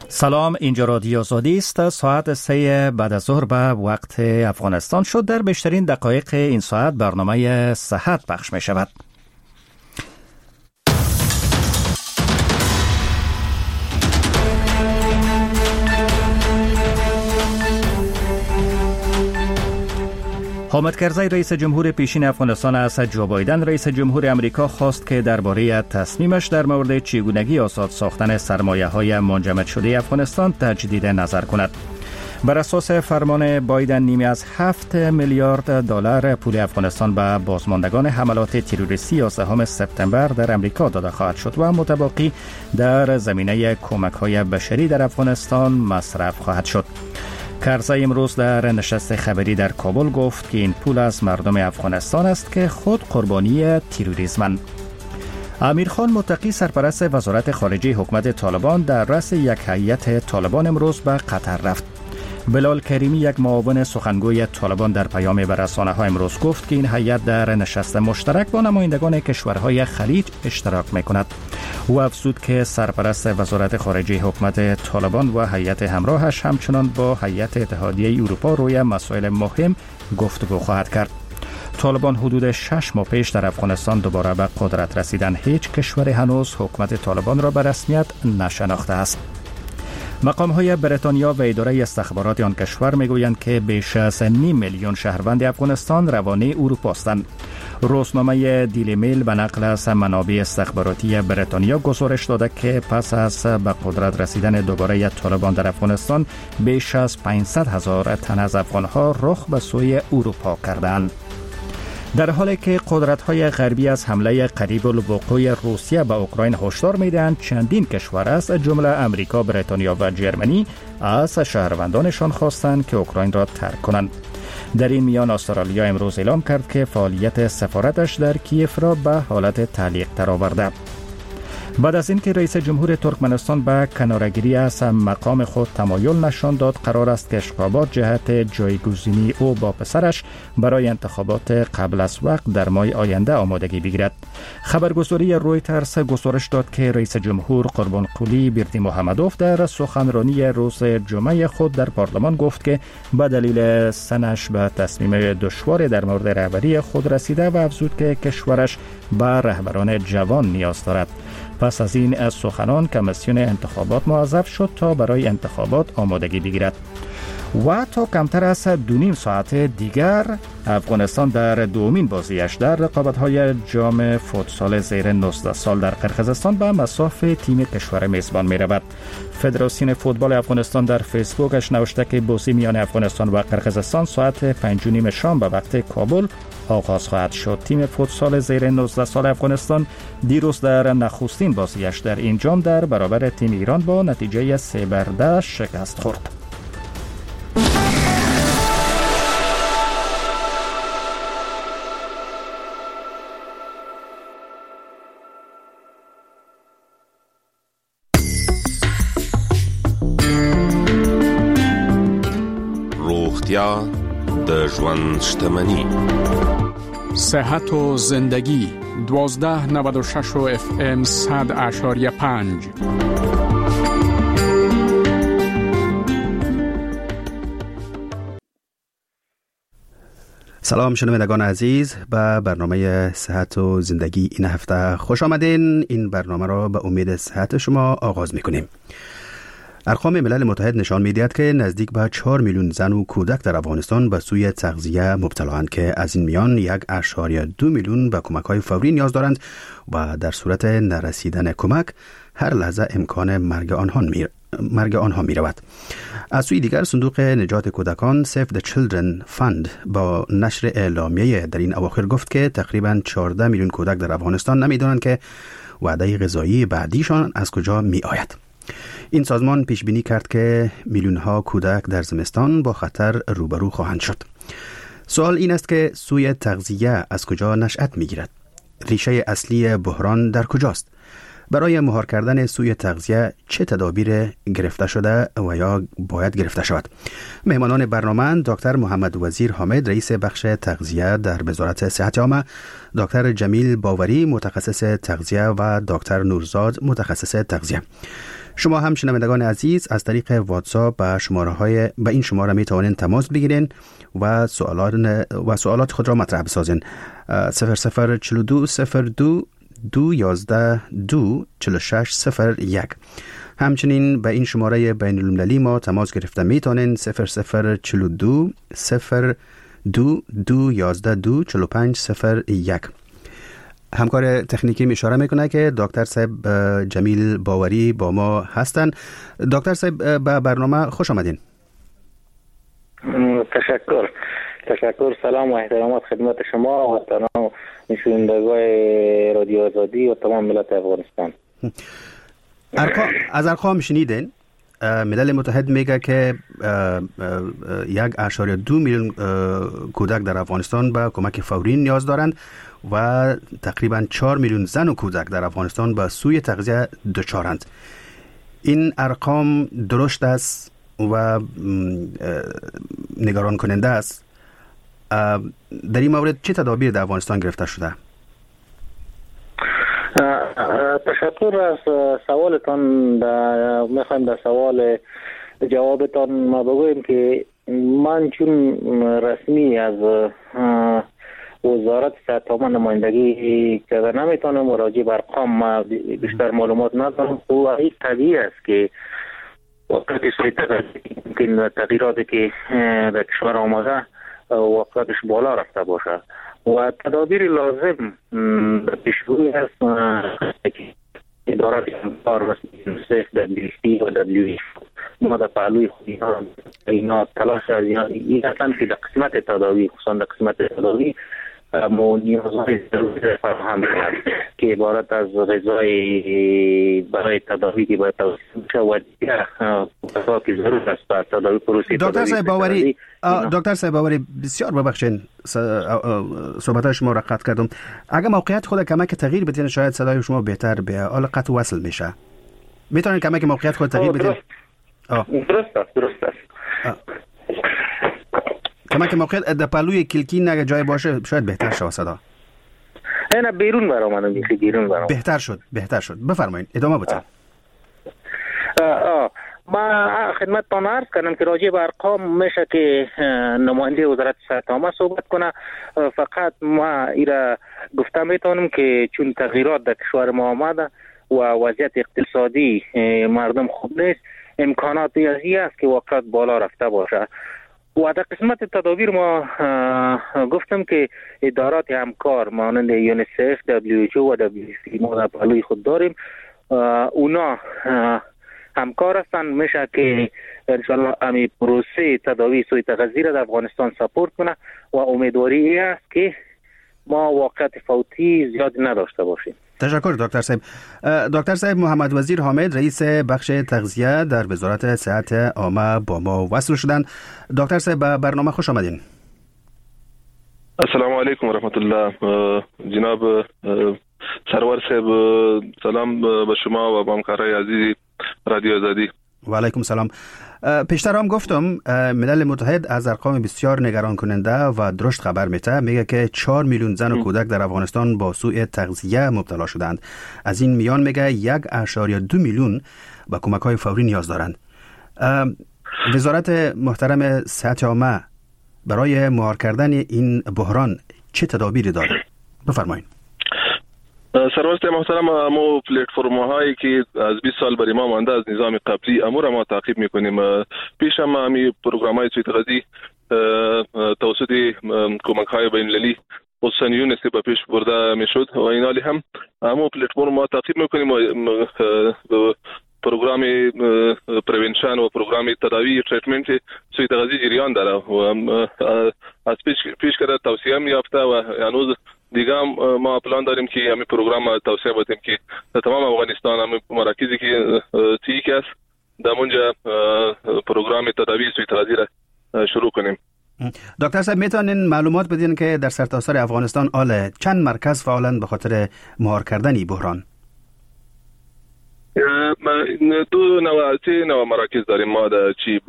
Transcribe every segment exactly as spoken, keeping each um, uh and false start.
سلام، اینجا رادیو آزادی است. ساعت سه بعد از ظهر به وقت افغانستان شد. در بیشترین دقایق این ساعت برنامه صحت پخش می شود. حامد کرزی رئیس جمهور پیشین افغانستان از جو بایدن رئیس جمهور امریکا خواست که درباره تصمیمش در مورد چگونگی آزاد ساختن سرمایه‌های منجمد شده افغانستان تجدید نظر کند. بر اساس فرمان بایدن نیمی از هفت میلیارد دلار پول افغانستان به بازماندگان حملات تروریستی یازدهم سپتامبر در امریکا داده خواهد شد و متبقی در زمینه کمک‌های بشری در افغانستان مصرف خواهد شد. کرزی امروز در نشست خبری در کابل گفت که این پول از مردم افغانستان است که خود قربانی تروریسمند. امیر خان متقی سرپرست وزارت خارجه حکومت طالبان در رأس یک هیئت طالبان امروز به قطر رفت. بلال کریمی یک معاون سخنگوی طالبان در پیام به رسانه‌ها امروز گفت که این هیئت در نشست مشترک با نمایندگان کشورهای خلیج اشتراک می‌کند. او افزود که سرپرست وزارت خارجه حکومت طالبان و هیئت همراهش همچنان با هیئت اتحادیه اروپا روی مسائل مهم گفتگو خواهد کرد. طالبان حدود شش ماه پیش در افغانستان دوباره به قدرت رسیدن. هیچ کشور هنوز حکومت طالبان را به رسمیت نشناخته است. مقام‌های بریتانیا و اداره استخبارات آن کشور می‌گویند که بیش از نیم میلیون شهروند افغانستان روانه اروپا هستند. روزنامه دیلی میل به نقل از منابع استخباراتی بریتانیا گزارش داده که پس از به قدرت رسیدن دوباره طالبان در افغانستان بیش از پانصد هزار تن از افغان‌ها رخ به سوی اروپا کردند. در حالی که قدرت‌های غربی از حمله قریب الوقوع روسیه به اوکراین هشدار می‌دهند، چندین کشور از جمله امریکا، بریتانیا و جرمنی از شهروندانشان خواستند که اوکراین را ترک کنند. در این میان استرالیا امروز اعلام کرد که فعالیت سفارتش در کیف را به حالت تعلیق درآورده. بعد از اینکه رئیس جمهور ترکمنستان به کناره‌گیری از مقام خود تمایل نشان داد، قرار است که اشقابات جهت جایگزینی او با پسرش برای انتخابات قبل از وقت در ماه آینده آمادگی بگیرد. خبرگزاری رویترز گزارش داد که رئیس جمهور قربانقلی بردیمحمدوف در سخنرانی روز جمعه خود در پارلمان گفت که به دلیل سنش به تصمیم دشوار در مورد رهبری خود رسیده و افزود که کشورش به رهبران جوان نیاز دارد. پس از این سخنان کمیسیون انتخابات موظف شد تا برای انتخابات آمادگی بگیرد. و تا کمتر از دو نیم ساعت دیگر افغانستان در دومین بازیش در رقابت‌های جام فوتسال زیر نوزده سال در قرقیزستان به مصاف تیم کشور میزبان می‌رود. فدراسیون فوتبال افغانستان در فیسبوکش نوشته که بازی میان افغانستان و قرقیزستان ساعت پنج و نیم شام به وقت کابل آغاز خواهد شد. تیم فوتسال زیر نوزده سال افغانستان دیروز در نخستین بازیش در این جام در برابر تیم ایران با نتیجه سه بر ده شکست خورد. روغتیا د ژوند شتمني. صحت و زندگی دوازده نود و شش و اف ام صد اشاریه پنج. سلام شنوندگان عزیز، به برنامه صحت و زندگی این هفته خوش آمدین. این برنامه را به امید صحت شما آغاز میکنیم. ارقام ملل متحد نشان می‌دهد که نزدیک به چهار میلیون زن و کودک در افغانستان به سوی تغذیه مبتلااند که از این میان یک اشاریه دو میلیون به کمک‌های فوری نیاز دارند و در صورت نرسیدن کمک هر لحظه امکان مرگ آنها می مرگ آنها می رود. از سوی دیگر صندوق نجات کودکان Save the Children Fund با نشر اعلامیه در این اواخر گفت که تقریباً چهارده میلیون کودک در افغانستان نمی‌دانند که وعده غذایی بعدیشان از کجا می آید. این سازمان پیش بینی کرد که میلیون ها کودک در زمستان با خطر روبرو خواهند شد. سوال این است که سوی تغذیه از کجا نشأت می‌گیرد؟ ریشه اصلی بحران در کجاست؟ برای مهار کردن سوی تغذیه چه تدابیر گرفته شده و یا باید گرفته شود؟ مهمانان برنامه دکتر محمد وزیر حامد رئیس بخش تغذیه در وزارت صحت عامه، دکتر جمیل باوری متخصص تغذیه و دکتر نورزاد متخصص تغذیه. شما هم شنوندگان عزیز از طریق واتساپ به شماره های به این شماره می توانید تماس بگیرین و سوالات و سوالات خود را مطرح بسازین. صفر صفر چهل و دو صفر دو دو یازده دو چهل و شش صفر یک. همچنین به این شماره بین المللی ما تماس گرفته می توانین صفر صفر چهل و دو صفر دو دو یازده دو چهل و پنج صفر یک. همکار تکنیکی می اشاره میکنه که دکتر صاحب جمیل باوری با ما هستند. دکتر صاحب به برنامه خوش آمدین. تشکر تشکر سلام و احترامات خدمت شما و تمام شنوندگان رادیو آزادی و تمام ملت افغانستان. ارقام از ارقام شنیدین؟ ملل متحد میگه که یک اشاریه دو میلیون کودک در افغانستان به کمک فوری نیاز دارند و تقریبا چهار میلیون زن و کودک در افغانستان به سوی تغذیه دچارند. این ارقام درست است و نگران کننده است. در این مورد چه تدابیر در افغانستان گرفته شده؟ تشکر از سوالتان. میخوایم در سوال جوابتان ما بگویم که من چون رسمی از وزارت صحت عامه نمایندگی کرده نمیتونم و راجع به ارقام بیشتر معلومات ندارم. و این طبیعی است که وقتش ممکن تغییراتی که در کشور آمده وقتش بالا رفته باشه و تدابیر لازم پیشگویی است که ادارات همکار رسمی یونیسف، دبلیو تی و دبلیو ایچ ما در پهلوی خود اینا تلاش از این اصلا که در قسمت تداوی خصوصا در قسمت تداوی ما نیازهای ضروری فراهم کرد که عبارت از غذای برای تداوی که باید توصیه بشه و دیگر کسا که ضرور است برای تداوی پروسی تداوی. دکتر صاحب باوری دکتر صاحب باوری بسیار ببخشین صحبتای شما را قطع کردم. اگه موقعیت خود کمک تغییر بدین شاید صدای شما بهتر بیاد. حالا قطع وصل میشه. میتونید کمک موقعیت خود تغییر بدین؟ درست است درست است. کمک موقعیت در پلوی کلکی نگه جای باشه شاید بهتر شد صدا. نه بیرون برام میخی بیرون برام. بهتر شد بهتر شد. بفرمایید ادامه بدید. ما خدمتتان عرض کردم که راجع به ارقام میشه که نماینده وزارت صحت عامه صحبت کنه. فقط ما ایرا گفته میتونم که چون تغییرات در کشور ما آمده و وضعیت اقتصادی مردم خوب نیست، امکانات ریاضی است که وقت بالا رفته باشه. و در قسمت تدابیر ما گفتم که ادارات همکار مانند یونیسف، دبلیو ایچ او و دبلیو سی ما در پهلوی خود داریم. اونا همکار هستن. میشه که انشاءالله امی پروسه تداوی سوی تغذیه را در افغانستان سپورت کنه و امیدواری ای است که ما واقعیت فوتی زیاد نداشته باشیم. تشکر دکتر صاحب. دکتر صاحب محمد وزیر حامد رئیس بخش تغذیه در وزارت صحت عامه با ما وصل شدند. دکتر صاحب به برنامه خوش آمدین. السلام علیکم و رحمت الله. جناب سرور صاحب سلام به شما و به همکارای عزیز رادیو آزادی. و علیکم سلام. پیشتر هم گفتم ملل متحد از ارقام بسیار نگران کننده و درشت خبر میده. میگه که چهار میلیون زن و کودک در افغانستان با سوء تغذیه مبتلا شدند. از این میان میگه یک اشاریه دو میلیون به کمک های فوری نیاز دارند. وزارت محترم صحت عامه برای مهار کردن این بحران چه تدابیری داره؟ بفرمایید. سرورست محترم، ما پلتفرم هایی که از بیست سال برای ما مانده از نظام قبلی امور ما تعقیب میکنیم. پیش هم همی پروگرام های سوی تغذیه توسط کمک های بین المللی خصوصا یونیسف به پیش برده میشد و این حالی هم همو پلتفرم ما تعقیب میکنیم و پروگرام پریونشن و پروگرام تداوی تریتمنت سوی تغذیه جریان داره و از پیش پیش کرده توصیه میافته و هنوز دیگه ما پلان داریم که همین پروگرام توسعه بدیم که در تمام افغانستان همین مراکزی که تیک است در اونجا پروگرام تداوی سوی تغذیه را شروع کنیم. دکتر صاحب میتونین معلومات بدین که در سرتاسر افغانستان آله چند مرکز فعالن به خاطر مهار کردن این بحران؟ دو نوع سه نوع مراکز داریم ما در چی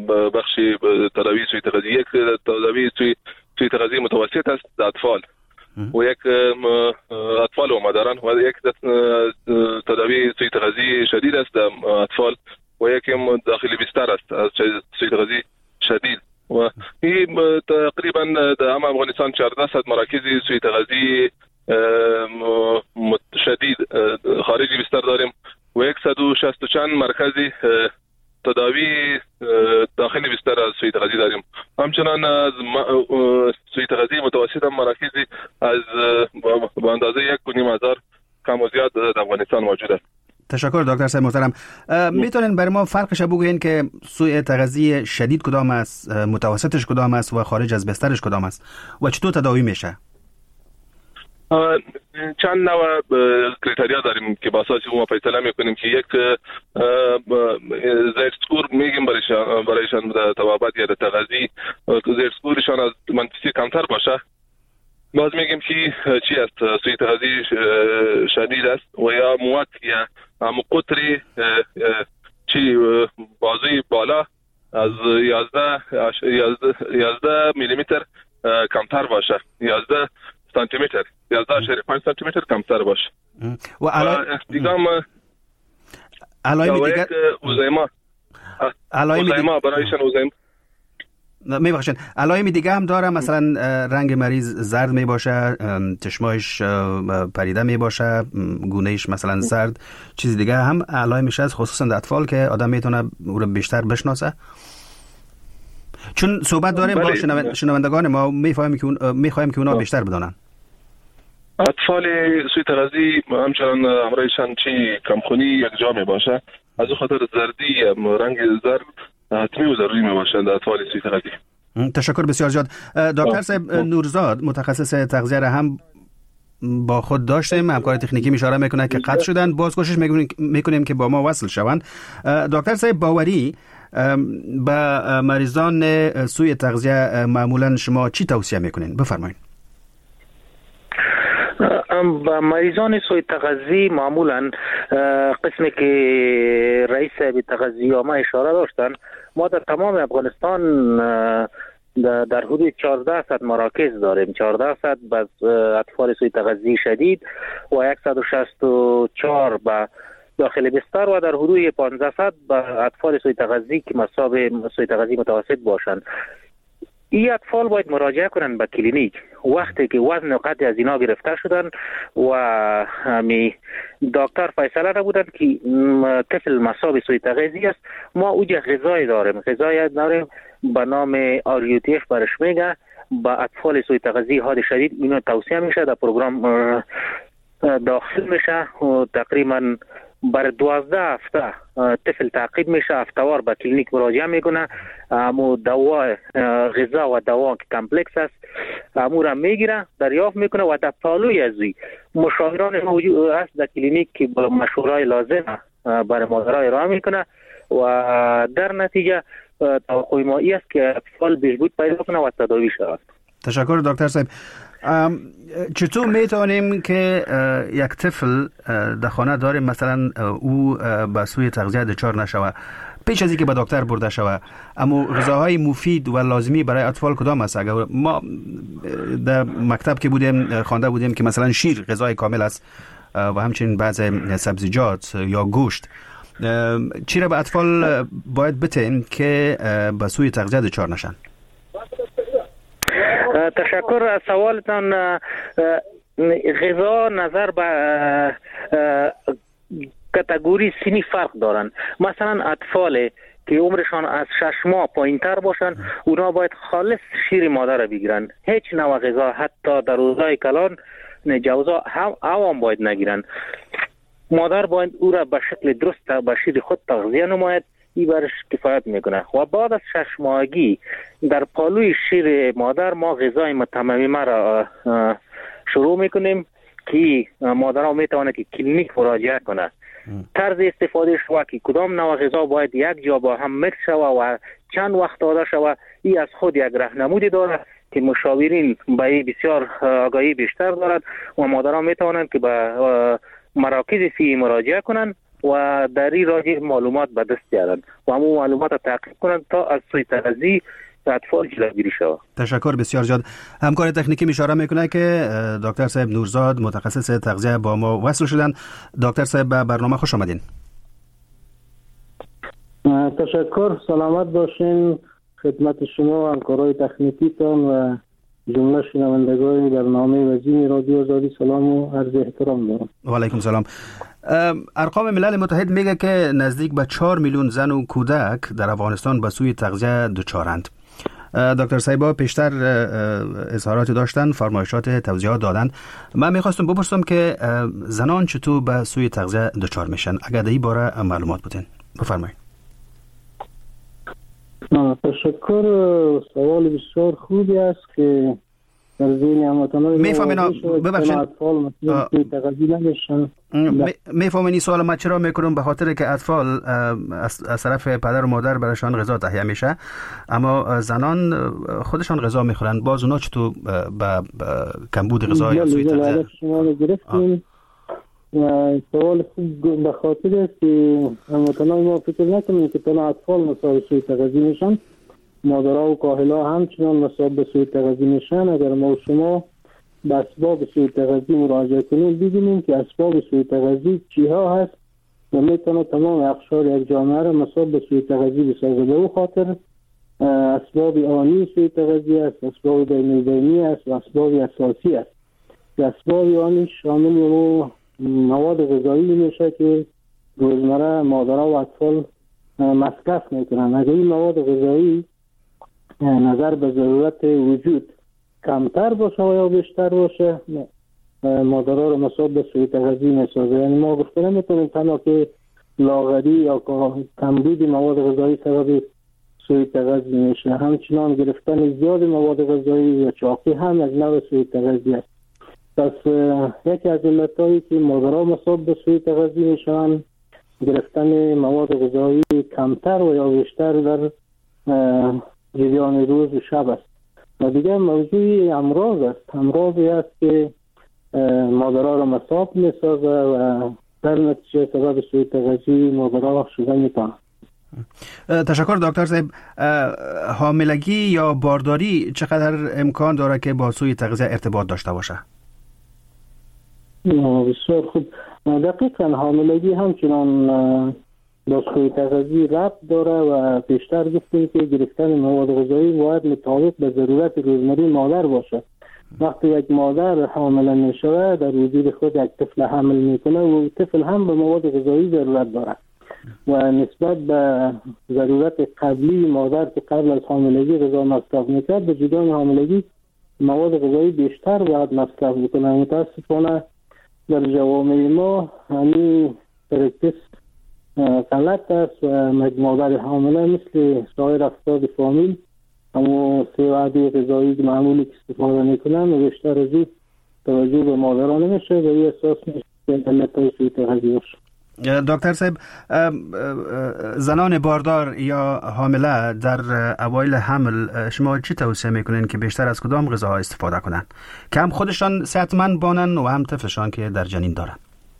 بخش تداوی سوی تغذیه. یک تداوی سوی سوی تغذیه متوسط است در اطفال و یک اطفال و مادران و یک تداوی سوء تغذیه شدید است در اطفال و یک داخلی بستر است از سوء تغذیه شدید و این تقریبا در افغانستان چهارده صد مراکز سوء تغذیه شدید خارجی بستر داریم و صد و شصت و چند مرکزی تداوی داخلی بستر از سوء تغذیه داریم. همچنان از سوء تغذیه متوسط هم مراکزی از به اندازه یک و نیم هزار کم و زیاد در افغانستان موجود است. تشکر دکتر صاحب محترم. میتونین برای ما فرقش بگوین که سوء تغذیه شدید کدام است، متوسطش کدام است و خارج از بسترش کدام است و چطور تداوی میشه؟ چند نوع کریتریا داریم که با اساس اون فیصله میکنیم که یک زیر سکور میگیم برایشان برایشان در توابط یا در تغذیه زیر سکورشان از منفی کمتر باشه، باز میگیم که چی است سوء تغذیه شدید است و یا موک یا قطری چی بازوی بالا از یازده یازده میلیمتر کمتر باشه، یازده سانتی متر یازده اشاری پنج سانتی متر کمتر باشه و دیگم علائم دیگر اوزیما اوزیما برایشان اوزیما میبخشید علائم دیگه هم داره، مثلا رنگ مریض زرد میباشه، چشمایش پریده میباشه، گونهش مثلا زرد، چیز دیگه هم علائمش هست خصوصا در اطفال که آدم میتونه او رو بیشتر بشناسه. چون صحبت داریم با شنوندگان ما میفهمیم که اون میخوایم که اونا بیشتر بدونن. اطفال سوء تغذیه همچنان همراهشان چی کمخونی یک جا می باشه، از اون خاطر زردی رنگ زرد حتمی و ضروری می باشه در اطفال سوء تغذیه. تشکر بسیار زیاد. دکتر صاحب نورزاد متخصص تغذیه را هم با خود داشتیم، همکار تکنیکی اشاره میکنه که قطع شدن، باز کوشش میکنیم که با ما وصل شوند. دکتر صاحب باوری، با مریضان سوء تغذیه معمولا شما چی توصیه میکنین؟ بفرمایید. با مریضان سوء تغذیه معمولا قسمی که رئیس به تغذیه ما اشاره داشتن، ما در تمام افغانستان در حدود چهارده صد مراکز داریم، چهارده صد باز اطفال سوء تغذیه شدید و صد و شصت و چهار با داخل بستر و در حدود پانزده صد با اطفال سوء تغذیه که مصاب سوء تغذیه متوسط باشند. این اطفال باید مراجعه کنند به کلینیک وقتی که وزن و قد از اینا گرفته شدن و همی دکتر فیصله نبودن که طفل مصاب سوء تغذیه است. ما اوجه غذای داریم، غذای داریم به نام آریوتیش برش میگه، با اطفال سوء تغذیه حاد شدید اینا توصیه میشه، در پروگرام داخل میشه و تقریبا بر دوازده هفته طفل تعقیب میشه، هفتهوار به کلینیک مراجعه میکنه، امو دوا غذا و دوا که کمپلکس است امو را میگیره دریافت میکنه و در پالوی ازوی مشاوران موجود است در کلینیک که با مشورای لازم برای مادرای ارائه میکنه و در نتیجه توقع ما ای است که اطفال بهبود پیدا کنه و تداوی شود. تشکر دکتر صاحب. چطور میتونیم که یک طفل در خانه داریم مثلا او به سوی تغذیه دچار نشوه پیش از اینکه به دکتر برده شوه، اما غذاهای مفید و لازمی برای اطفال کدام است؟ اگر ما در مکتب که بودیم خوانده بودیم که مثلا شیر غذای کامل است و همچنین بعض سبزیجات یا گوشت، چی را به اطفال باید بتیم که به سوی تغذیه دچار نشن؟ تشکر از سوالتان. غذا نظر به کاتگوری سنی فرق دارن. مثلا اطفال که عمرشان از شش ماه پایین تر باشن اونا باید خالص شیر مادر را بگیرن، هیچ نوع غذا حتی در روزهای کلان جوزا هم عوام باید نگیرن. مادر باید او را به شکل درست به شیر خود تغذیه نماید، این برش کفایت میکنه. و بعد از شش ماهگی در پالوی شیر مادر ما غذای متممه را شروع میکنیم که مادر ها میتونه که کلینیک مراجعه کنه. طرز استفاده شما که کدام نوع غذا باید یک جا با هم مکس شوه و چند وقت داده شوه، این از خود یک راهنمودی داره که مشاورین به این بسیار آگاهی بیشتر دارد و مادران میتوانند که به مراکز فی مراجعه کنند و در این راجع معلومات به دست بیارند و همون معلومات را تعقیب کنند تا از سوء تغذیه اطفال جلوگیری شود. تشکر بسیار زیاد. همکار تکنیکی اشاره میکنه که دکتر صاحب نورزاد متخصص تغذیه با ما وصل شدن. دکتر صاحب به برنامه خوش آمدین. تشکر، سلامت باشین. خدمت شما همکارای تکنیکیتان و جمله شنوندگان برنامه وزین رادیو آزادی سلام و عرض احترام دارم. و علیکم سلام. ارقام ملل متحد میگه که نزدیک به چهار میلیون زن و کودک در افغانستان به سوی تغذیه دچارند. دکتر صاحبا پیشتر اظهارات داشتن، فرمایشات توضیحات دادن. من میخواستم بپرسم که زنان چطور به سوی تغذیه دچار میشن؟ اگر در این باره معلومات بودین بفرمایید. تشکر، سوال بسیار خوبی است که در ذهن هموطنان میفهمین. ببخشید میفهمین این سوال ما چرا میکنم؟ به خاطر که اطفال از طرف پدر و مادر برایشان غذا تهیه میشه، اما زنان خودشان غذا میخورن. باز اونا چطور به کمبود غذا یا سوی تغذیه؟ سوال خوب به خاطر است که هموطنان ما فکر نکنیم که تنها اطفال مساوی سوی تغذیه میشن، مادرها و کاهلها همچنان مساوی به سوی تغذیه میشن. اگر ما و شما به اسباب سوی تغذیه مراجعه کنیم ببینیم که اسباب سوی تغذیه چیها هست و میتونه تمام اقشار یک جامعه را مساوی به سوی تغذیه بسازه. به او خاطر اسباب آنی سوی تغذیه است، اسباب بین‌البینی است و اسباب اساسی است. اسباب آنی شامل و مواد غذایی میشه که روزمره مادرها و اطفال مصرف میکنن. اگر این مواد غذایی نظر به ضرورت وجود کمتر باشه و یا بیشتر باشه، مادرها رو مصاب به سوی تغذیه میسازه. یعنی ما گفته نمیتونیم تنها که لاغری یا کمبود مواد غذایی سبب سوی تغذیه میشه، همچنان گرفتن زیاد مواد غذایی و چاقی هم از نوع سوی تغذیه است. پس یکی از علتایی که مادرها مصاب به سوی تغذیه میشن گرفتن مواد غذایی کمتر و یا بیشتر در جریان روز و شب است. و دیگه موضوع امراض است. امراضی است که مادرها را مصاب میسازه و در نتیجه سبب سوی تغذیه مادرها شده میتونه. تشکر دکتر صاحب. حاملگی یا بارداری چقدر امکان داره که با سوی تغذیه ارتباط داشته باشه؟ بسیار خوب. دقیقاً حاملگی همچنان با سوی تغذیه ربط داره و بیشتر گفتیم که گرفتن مواد غذایی باید مطابق به ضرورت روزمره مادر باشه. وقتی یک مادر حامله میشه در وجود خود یک طفل حمل میکنه و طفل هم به مواد غذایی ضرورت داره و نسبت به ضرورت قبلی مادر که قبل از حاملگی غذا مصرف میکرد به جدای حاملگی مواد غذایی بیشتر باید مصرف بکنه. متاسفانه در جوامع ما همین پرکتیس غلط است و مادر حامله مثل سایر افراد فامیل اما سه وعده غذایی معمولی که استفاده میکنن و بیشتر از این توجه به مادران نمیشه و این احساس میشه که علتهای سوی تغذیه باشه. دکتر صاحب، زنان باردار یا حامله در اوایل حمل شما چی توصیه میکنین که بیشتر از کدام غذاها استفاده کنن که هم خودشان صحتمند بانن و هم طفلشان که در جنین دارن؟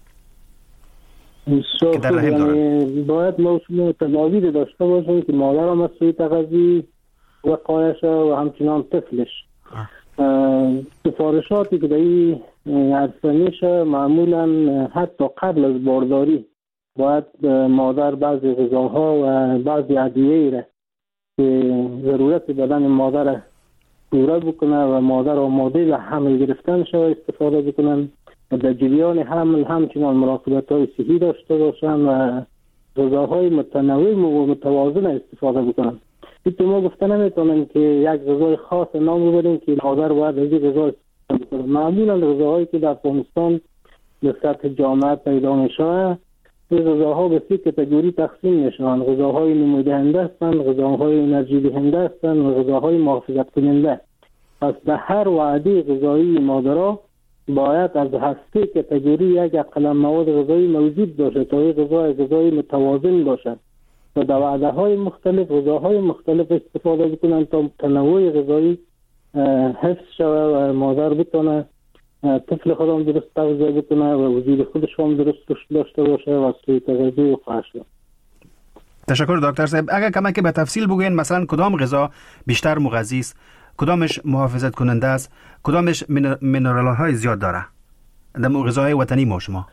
که در رحم دارن. باید موضوع تداویر داشته باشیم که مادر هم از سوی تغذیه وقایش و همچنان طفلش. سفارشاتی که در این عرصه میشه معمولا حتی قبل از بارداری باید مادر بعضی غذاها و بعضی ادویه‌ای را که ضرورت بدن مادر پوره بکنه و مادر آماده به حمل گرفتن شوه استفاده بکنن و در جریان حمل همچنان مراقبت‌های صحی داشته باشن و غذاهای متنوع و متوازن استفاده بکنن. این ما گفته نمیتونیم که یک غذای خاص نام ببریم که مادر باید از این غذا استفاده بکنه. معمولا غذاهایی که در افغانستان به سطح جامعه پیدا میشه این غذاها به سه کاتگوری تقسیم میشن. غذاهای نمودهنده هستند، غذاهای انرژی دهنده هستند و غذاهای محافظت کننده. پس در هر وعده غذایی مادرها باید از هر سه کاتگوری یک اقل مواد غذایی موجود باشه تا این غذا غذای متوازن باشه و در وعده های مختلف غذاهای مختلف استفاده بکنن تا تنوع غذایی حفظ شوه و مادر بتونه طفل خودم درست تغذیه بکنه و وجود خودش هم درست داشته باشه و سوی تغذیه و خواهش. تشکر دکتر صاحب. اگر کمک به تفصیل بگوین مثلا کدام غذا بیشتر مغذی است، کدامش محافظت کننده است، کدامش مینرال های زیاد داره در غذاهای وطنی ما شما؟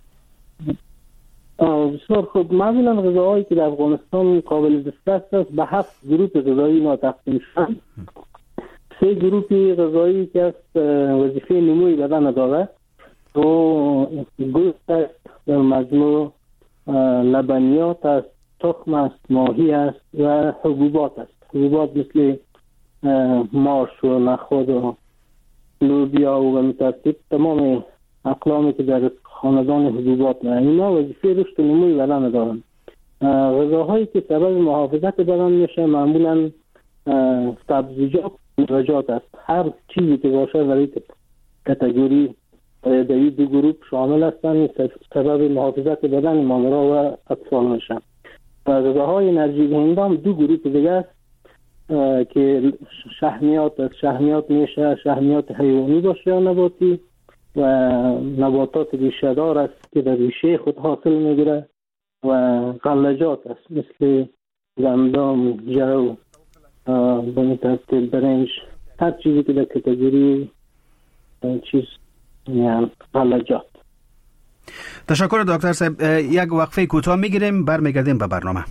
بسیار خوب. معمولا غذاهایی که در افغانستان قابل دسترس است به هفت گروه غذایی ما تقسیم شدند. سه گروه غذایی که است وظیفه نموی بدن داره و گوشت است، در مجموع لبنیات است، تخم است، ماهی است و حبوبات است. حبوبات مثل ماش و نخود و لوبیا و مترتیب تمام اقلامی که در خاندان حبوبات نه، اینا وظیفه رشد و نموی بدن دارن. غذاهایی که سبب محافظت بدن میشه معمولا سبزیجات و میوه‌جات است. هر چیزی که باشه در این کاتگوری در این دو گروه شامل هستند، سبب محافظت بدن مادرها و اطفال میشن. غذاهای انرژی دهنده هم دو گروه دیگه است که شحمیات است. شحمیات میشه شحمیات حیوانی باشه یا نباتی و نباتات ریشه دار است که در ریشه خود حاصل میگیره و غلجات است مثل گندم، جو، به ترتیب برنج، هر چیزی که در کاتگوری چیز یعنی غلجات. تشکر دکتر صاحب. یک وقفه کوتاه میگیریم، برمیگردیم به برنامه.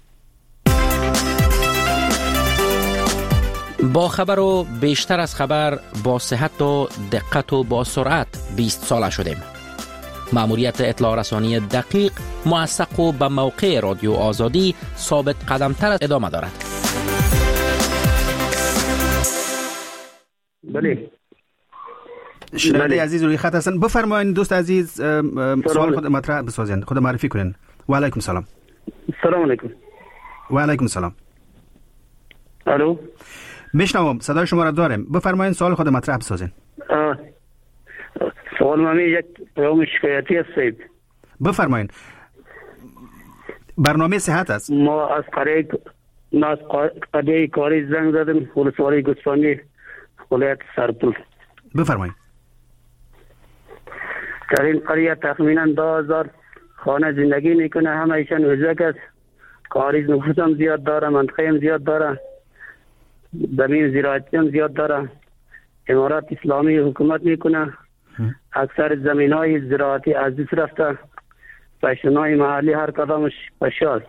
با خبر و بیشتر از خبر، با صحت و دقت و با سرعت بیست ساله شدیم. مأموریت اطلاع رسانی دقیق، موثق و به موقع رادیو آزادی ثابت قدمتر ادامه دارد. بله. شنونده عزیز روی خط هستن، بفرمایید دوست عزیز سوال خود مطرح بسازین، خود معرفی کنین. و علیکم سلام. سلام علیکم. و علیکم سلام. الو. میشنوم، صدای شما را دارم. بفرمایید سوال خود مطرح بسازین. سوال من یک پیام شکایتی است. بفرمایید. برنامه صحت است. ما از قریه ناز قریه کاری زنگ زدم، ولسوالی گوسفندی ولایت سرپل. بفرمایید. در این قریه تخمینا دو هزار خانه زندگی میکنه، همه ایشان وزک است. کاریز نفوس هم زیاد داره، منطقه هم زیاد داره، زمین زراعتی هم زیاد داره. امارات اسلامی حکومت میکنه، اکثر زمین های زراعتی از دست رفته، فشن های محلی هر کدامش پشاست.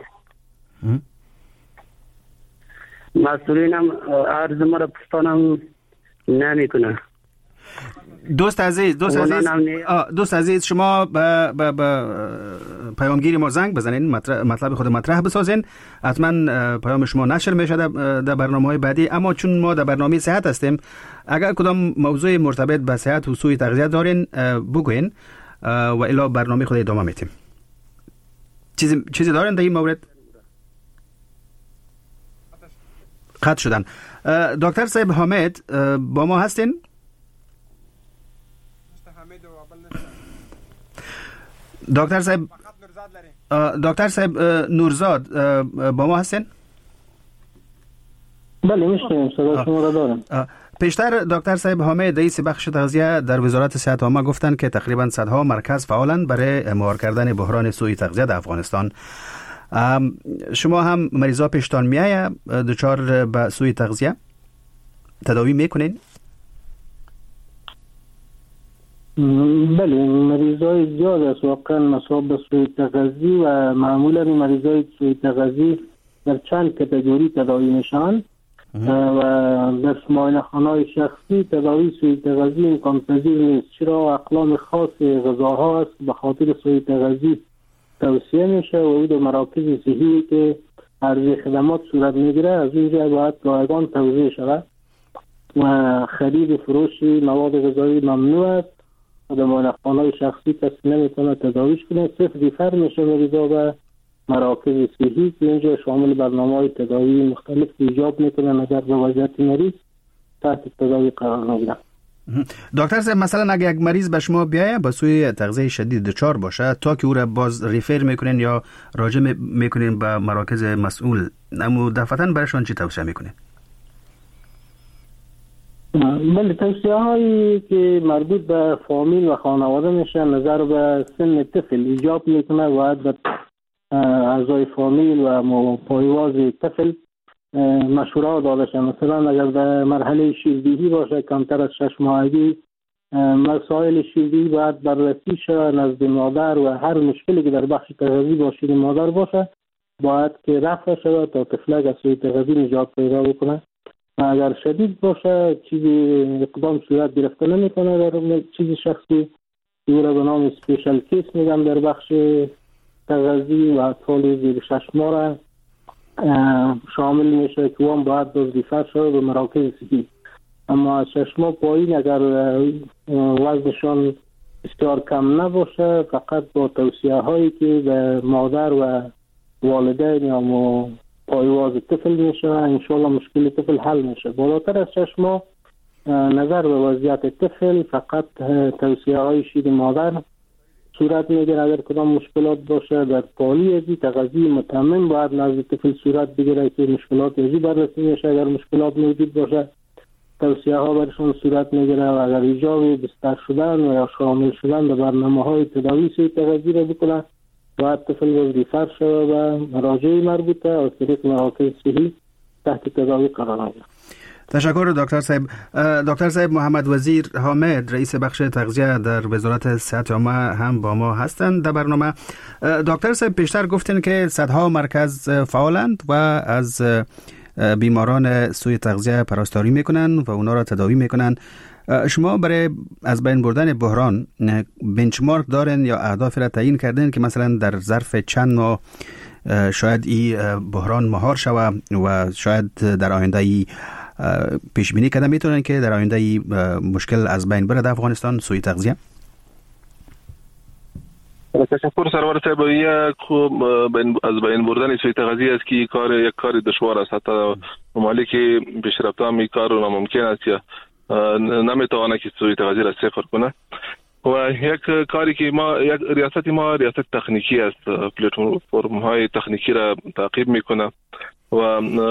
مسئولین هم عرض ما را پستان هم نمیکنه. دوست عزیز دوست عزیز دوست عزیز شما به به به پیامگیری ما زنگ بزنین، مطلب خود مطرح بسازین. حتما پیام شما نشر میشه در برنامه‌های بعدی. اما چون ما در برنامه صحت هستیم، اگر کدام موضوع مرتبط به صحت و سوی تغذیه دارین بگوین و الا برنامه خود ادامه میتیم. چیزی چیزی دارین در این مورد؟ قطع شدن. دکتر صاحب حامد با ما هستین؟ دکتر صاحب دکتر صاحب نورزاد با ما هستین؟ بله میشنویم، صدا شما را دارم. پیشتر دکتر صاحب حامد رئیس بخش تغذیه در وزارت صحت عامه گفتند که تقریبا صدها مرکز فعالند برای مهار کردن بحران سوء تغذیه در افغانستان. شما هم مریضا پیشتان میایه دچار به سوء تغذیه تداوی میکنین؟ بله، مریضای زیاد است واقعا مصاب به سوء تغذیه و معمولا مریضای سوء تغذیه در چند کاتگوری تداوی میشن و در معاینه‌خانه‌های شخصی تداوی سوء تغذیه امکان پذیر نیست، چرا اقلام خاص غذاها است به خاطر سوء تغذیه توصیه میشه و او در مراکز صحی که عرضه خدمات صورت میگیره از اونجا باید رایگان توزیع شود و خرید و فروش مواد غذایی ممنوع است و در معاینه‌خانه‌های شخصی کسی نمیتونه تداویش کنه. صرف ریفر میشه مریضا به مراکز صحی که اینجا شامل برنامه‌های تداوی مختلف ایجاب میکنه نظر به وضعیت مریض تحت تداوی قرار میگیرن. دکتر صاحب مثلا اگه یک مریض به شما بیایه با سوء تغذیه شدید دچار باشه، تا که او را باز ریفر میکنین یا راجع میکنین به مراکز مسئول، اما دفعتاً برشان چی توصیه میکنین؟ بله، توصیه هایی که مربوط به فامیل و خانواده میشه نظر به سن طفل ایجاب میکنه باید به اعضای فامیل و پایواز طفل مشوره داده شد. مثلا اگر در مرحله شیردهی باشه کمتر از شش ماهگی مسائل شیردهی باید بررسی شد نزد مادر و هر مشکلی که در بخش تغذیه با شیر مادر باشه باید که رفع شد تا طفلک از سوی تغذیه نجات پیدا بکنه. اگر شدید باشه چیزی اقدام صورت گرفته نمیکنه در چیز شخصی او را به نام اسپیشل کیس میگم در بخش تغذیه و اطفال زیر شش ماه را شامل میشه که اون باید دزدیفر شده به مراکز صحی. اما از شش ماه پایین اگر وزنشان بسیار کم نباشه فقط با توصیه هایی که به مادر و والدین یا پایواز طفل میشه انشالله مشکل طفل حل میشه. بالاتر از شش ماه نظر به وضعیت طفل فقط توصیه های شیر مادر صورت میگیره. اگر کدام مشکلات باشه در پالی ازی تغذیه متمم باید نزد طفل صورت بگیره که مشکلات ازی بررسی میشه. اگر مشکلات موجود باشه توصیه ها برشون صورت میگیره و اگر ایجاب بستر شدن و یا شامل شدن به برنامه های تداوی سوی تغذیه را بکنه باید طفل وظیفه شده و مراجع مربوطه از طریق مراکز صحی تحت تداوی قرار میگیره. تشکر دکتر صاحب. دکتر صاحب محمد وزیر حامد رئیس بخش تغذیه در وزارت صحت عامه هم با ما هستند در برنامه. دکتر صاحب پیشتر گفتن که صدها مرکز فعالند و از بیماران سوی تغذیه پرستاری میکنن و اونا را تداوی میکنن. شما برای از بین بردن بحران بنچمارک دارن یا اهداف را تعیین کردن که مثلا در ظرف چند ماه شاید این بحران مهار شود و شاید در آینده ای پیش بینی کردن میتونن که در آینده ای مشکل از بین بره در افغانستان سوی تغذیه؟ تشکر سرور صاحب. یک از بین بردن سوی تغذیه است که کار یک کار دشوار است. حتی ممالک که پیشرفته هم این کار ناممکن است یا نمیتونه که سوی تغذیه را صفر کنه. و یک کاری که ما یک ریاست ما ریاست تکنیکی است، پلتفرم های تکنیکی را تعقیب میکنه و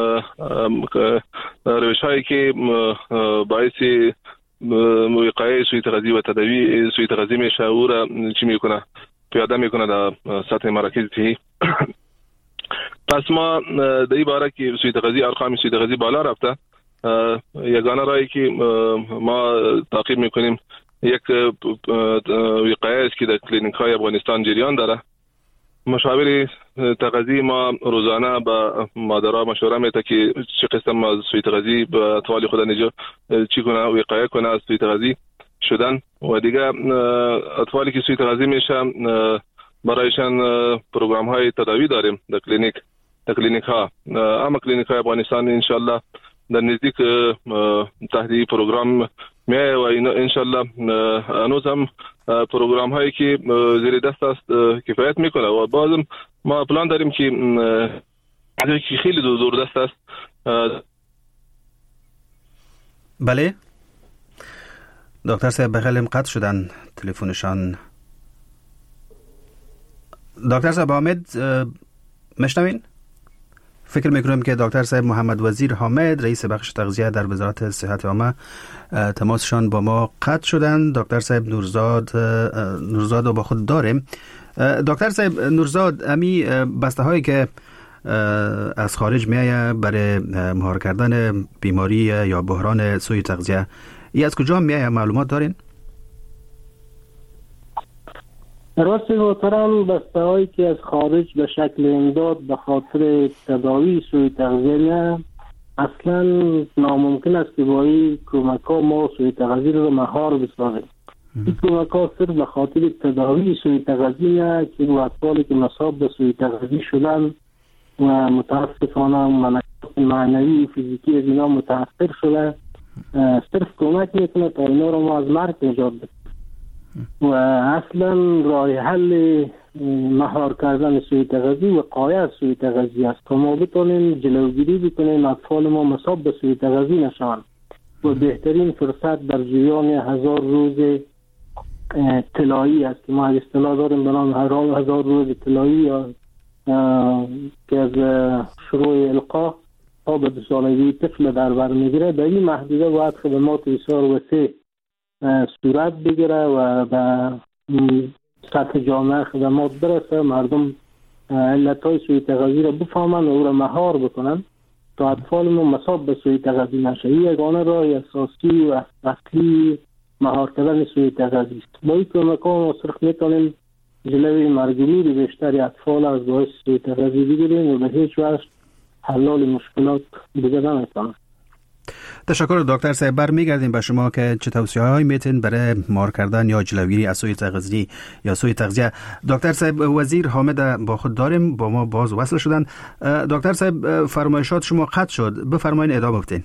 روش هایی که باعث وقایع سوی تغذیه و تداوی سوی تغذیه میشه او را چی میکنه پیاده میکنه در سطح مراکز صحی. پس ما در این باره که سوی تغذیه ارقام سوی تغذیه بالا رفته، یگانه رایی که ما تعقیب میکنیم یک وقایع است که در کلینیک های افغانستان جریان داره. مشاور تغذیه ما روزانه با مادرها مشوره میده که چه قسم از سوی تغذیه به اطفال خود نجات چی کنه وقایع کنه از سوی تغذیه شدن. و دیگه اطفالی که سوی تغذیه میشه برایشان پروگرام های تداوی داریم در کلینیک در کلینیک ها. اما کلینیک های افغانستان انشالله در نزدیک تحتی پروگرام میای و انشالله هنوز هم پروگرام هایی که زیر دست است کفایت میکنه و بازم ما پلان داریم که که خیلی دور دست است. بله دکتر صاحب بخیلی قطع شدن تلفنشان. دکتر صاحب حامد مشنوین؟ فکر میکنم که دکتر صاحب محمد وزیر حامد رئیس بخش تغذیه در وزارت صحت عامه تماسشان با ما قطع شدن. دکتر صاحب نورزاد نورزاد رو با خود داریم. دکتر صاحب نورزاد، امی بسته هایی که از خارج میایه برای مهار کردن بیماری یا بحران سوی تغذیه، ای از کجا میایه معلومات دارین؟ راست محترم، بسته هایی که از خارج به شکل امداد به خاطر تداوی سوی تغذیه نه، اصلا ناممکن است که با این کمک ها ما سوی تغذیه رو مهار بسازیم. این کمک ها صرف به خاطر تداوی سوی تغذیه نه که اون اطفالی که مصاب به سوی تغذیه شدن و متاسفانه منشات معنوی و فیزیکی از اینا متاثر شده، صرف کمک میکنه تا اینا رو ما از مرگ نجات بدیم. و اصلا راه حل مهار کردن سوی تغذیه و وقایع از سوی تغذیه است تا ما بتونیم جلوگیری بکنیم اطفال ما مصاب به سوی تغذیه نشوند. و بهترین فرصت در جریان هزار روز طلایی است که ما اصطلاح داریم به نام هزار روز طلایی یا که از شروع القا تا به دو سالگی طفل در بر میگیره. در این محدوده باید خدمات بسیار وسیع صورت بگیره و به سطح جامعه خدمات برسه، مردم علتهای سوی تغذی را بفهمن و او را مهار بکنن تا اطفال ما مصاب به سوی تغذی نشه. این یگانه راه اساسی و اصلی مهار کردن سوی تغذی است. با این کمکان ما صرف میتونیم جلوی مرگومیر بیشتری اطفال از باعث سوی تغذی بگیریم و به هیچ وجه حل مشکلات دیگه نمیتونیم. تشکر دکتر صاحب. برمیگردیم به شما که چه توصیه‌هایی میتین برای مهار کردن یا جلوگیری از سوی تغذیه یا سوی تغذیه. دکتر صاحب وزیر حامد با خود داریم، با ما باز وصل شدن. دکتر صاحب فرمایشات شما قطع شد، بفرمایید ادامه بدین.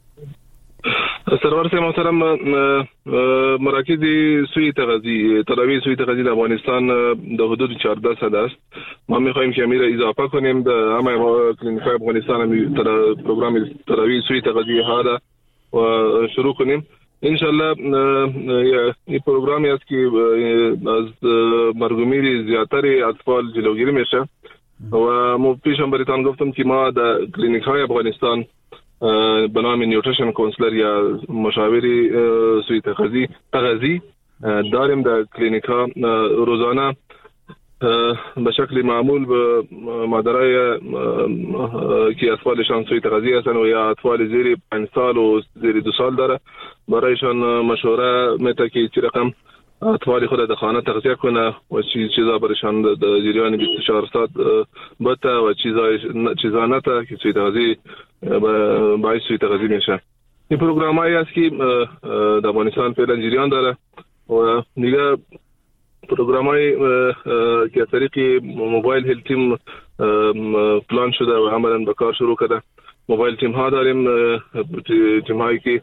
سرور صاحب محترم، مراکز سوی تغذیه تراوی سوی تغذیه در افغانستان در حدود چهارده صد است. ما میخواهیم که امیر اضافه کنیم در همه کلینیک‌های افغانستان پروگرام تراوی سوی تغذیه ها را و شروع کنیم. انشالله این پروگرامی است که از مرگومیر زیادتر اطفال جلوگیری میشه و ما پیشم برایتان گفتم که ما در کلینیک‌های افغانستان به نام نیوتریشن کانسلر یا مشاوری سوی تغذیه تغذیه داریم در کلینیک‌ها. روزانه به شکل معمول به مادرای که اطفالشان سوی تغذیه هستند و یا اطفال زیر پنج سال و زیر دو سال داره برایشان مشوره میده که چه رقم اطفال خود در خانه تغذیه کنه و چیز چیزا برایشان در جریان بیست و چهار ساعت بته و چیزا چیزا نته که سوی تغذیه باعث سوی تغذیه میشه. این پروگرام هایی است که در افغانستان فعلا جریان داره و دیگه پروگرام های که از طریق موبایل هیلت تیم پلان شده و عملا به کار شروع کرده. موبایل تیم ها داریم، تیم هایی که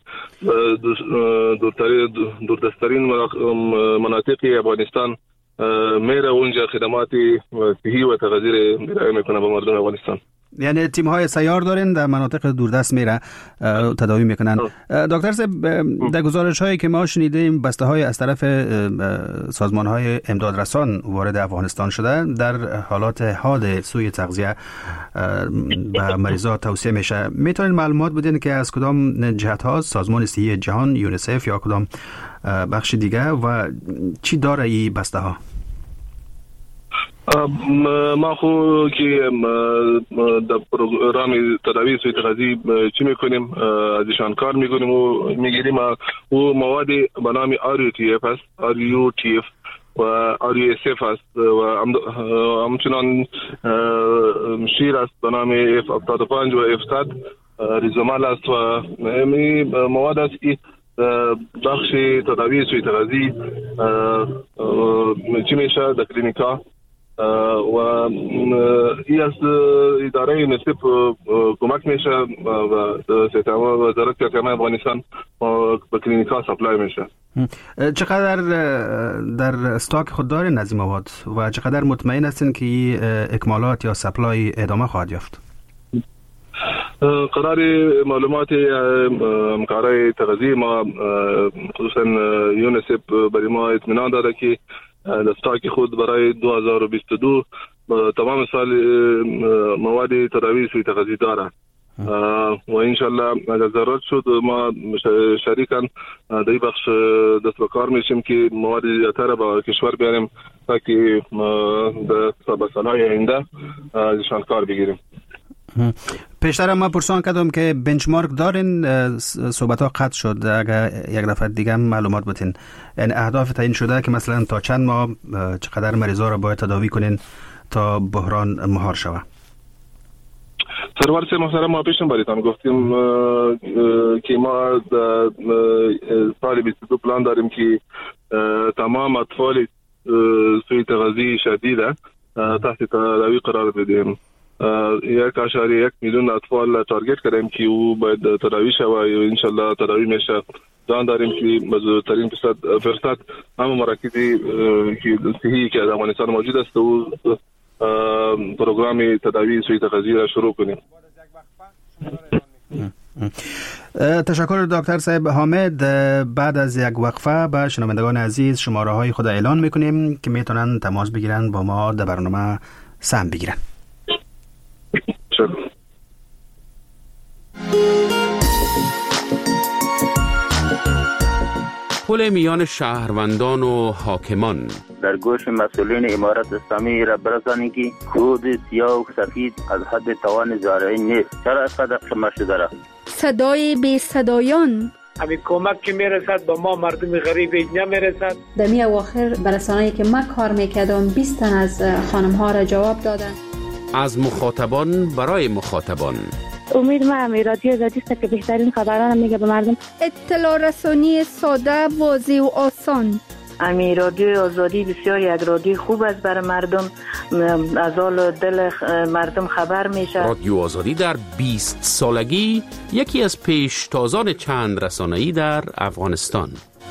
دوردسترین مناطق افغانستان میره اونجا خدمات صحی و تغذیه ارائه میکنه به مردم افغانستان. یعنی تیم های سیار دارین در مناطق دوردست میره تداوی میکنن. دکتر صاحب در گزارش هایی که ما شنیدیم بسته های از طرف سازمان های امداد رسان وارد افغانستان شده در حالات حاد سوی تغذیه به مریضا توصیه میشه. میتونین معلومات بدین که از کدام جهت ها، سازمان صحی جهان، یونیسف یا کدام بخش دیگه و چی داره این بسته ها؟ ما خو که در پروگرام تداوی سوی تغذیه چی میکنیم از ایشان کار میکنیم و میگیریم و مواد به نام آر یو تی اف است، آر یو تی اف و آر یو اس اف است و همچنان شیر است به نام اف هفتاد و پنج و اف صد ریزومال است و می مواد است که بخش تداوی سوی تغذیه چی میشه در کلینیکا و ای از اداره یونیسف کمک میشه و وزارت کمک افغانستان به کلینیکا سپلای میشه. چقدر در استاک خود دارین از این مواد و چقدر مطمئن هستین که اکمالات یا سپلای ادامه خواهد یافت؟ قرار معلومات همکارای تغذیه ما خصوصا یونیسف برای ما اطمینان داده که استاک خود برای دو هزار و بیست و دو تمام سال مواد تداوی سوی تغذیه داره و انشالله اگر ضرورت شد ما شریکان در این بخش دست به کار میشیم که مواد زیادتر با کشور بیاریم تا که در سالهای آینده ازشان کار بگیریم. پیشتر ما پرسان کردم که بنچمارک دارین، صحبت ها قطع شد، اگر یک دفعه دیگه معلومات بتین، یعنی اهداف تعیین شده که مثلا تا چند ماه چقدر مریضا را باید تداوی کنین تا بحران مهار شوه؟ سرور صاحب محترم ما پیشم برایتان گفتیم که ما سال بیست و دو پلان داریم که تمام اطفال سوی تغذیه شدیده تحت تداوی قرار بدیم. یک اشاریه یک میلیون اطفال تارگت کردیم که او باید تداوی شوه و انشالله تداوی میشه. جان داریم که بزرگترین فرصت همه مراکزی که صحی که در افغانستان موجود است و پروگرام تداوی سوی تغذیه را شروع کنیم. تشکر دکتر صاحب حامد. بعد از یک وقفه به شنوندگان عزیز شماره های خود اعلان میکنیم که میتونن تماس بگیرن با ما در برنامه سهم بگیرن. تداخل میان شهروندان و حاکمان. در گوش مسئولین امارت اسلامی را برسانید که خود سیاه و سفید از حد توان زارعی نیست. چرا از قدر شما شده؟ صدای بی صدایان همین کمک که میرسد با ما مردم غریب اینجا میرسد. در می اواخر برسانه‌ای که من کار میکردم بیست تن از خانم ها را جواب دادن. از مخاطبان برای مخاطبان. امید من رادیو آزادی است که بهترین خبران میگه به مردم. اطلاع رسانی ساده، واضح و آسان. امی رادیو آزادی بسیار یک رادیو خوب است برای مردم، از حال دل مردم خبر میشه. رادیو آزادی در بیست سالگی یکی از پیشتازان چند رسانه‌ای در افغانستان.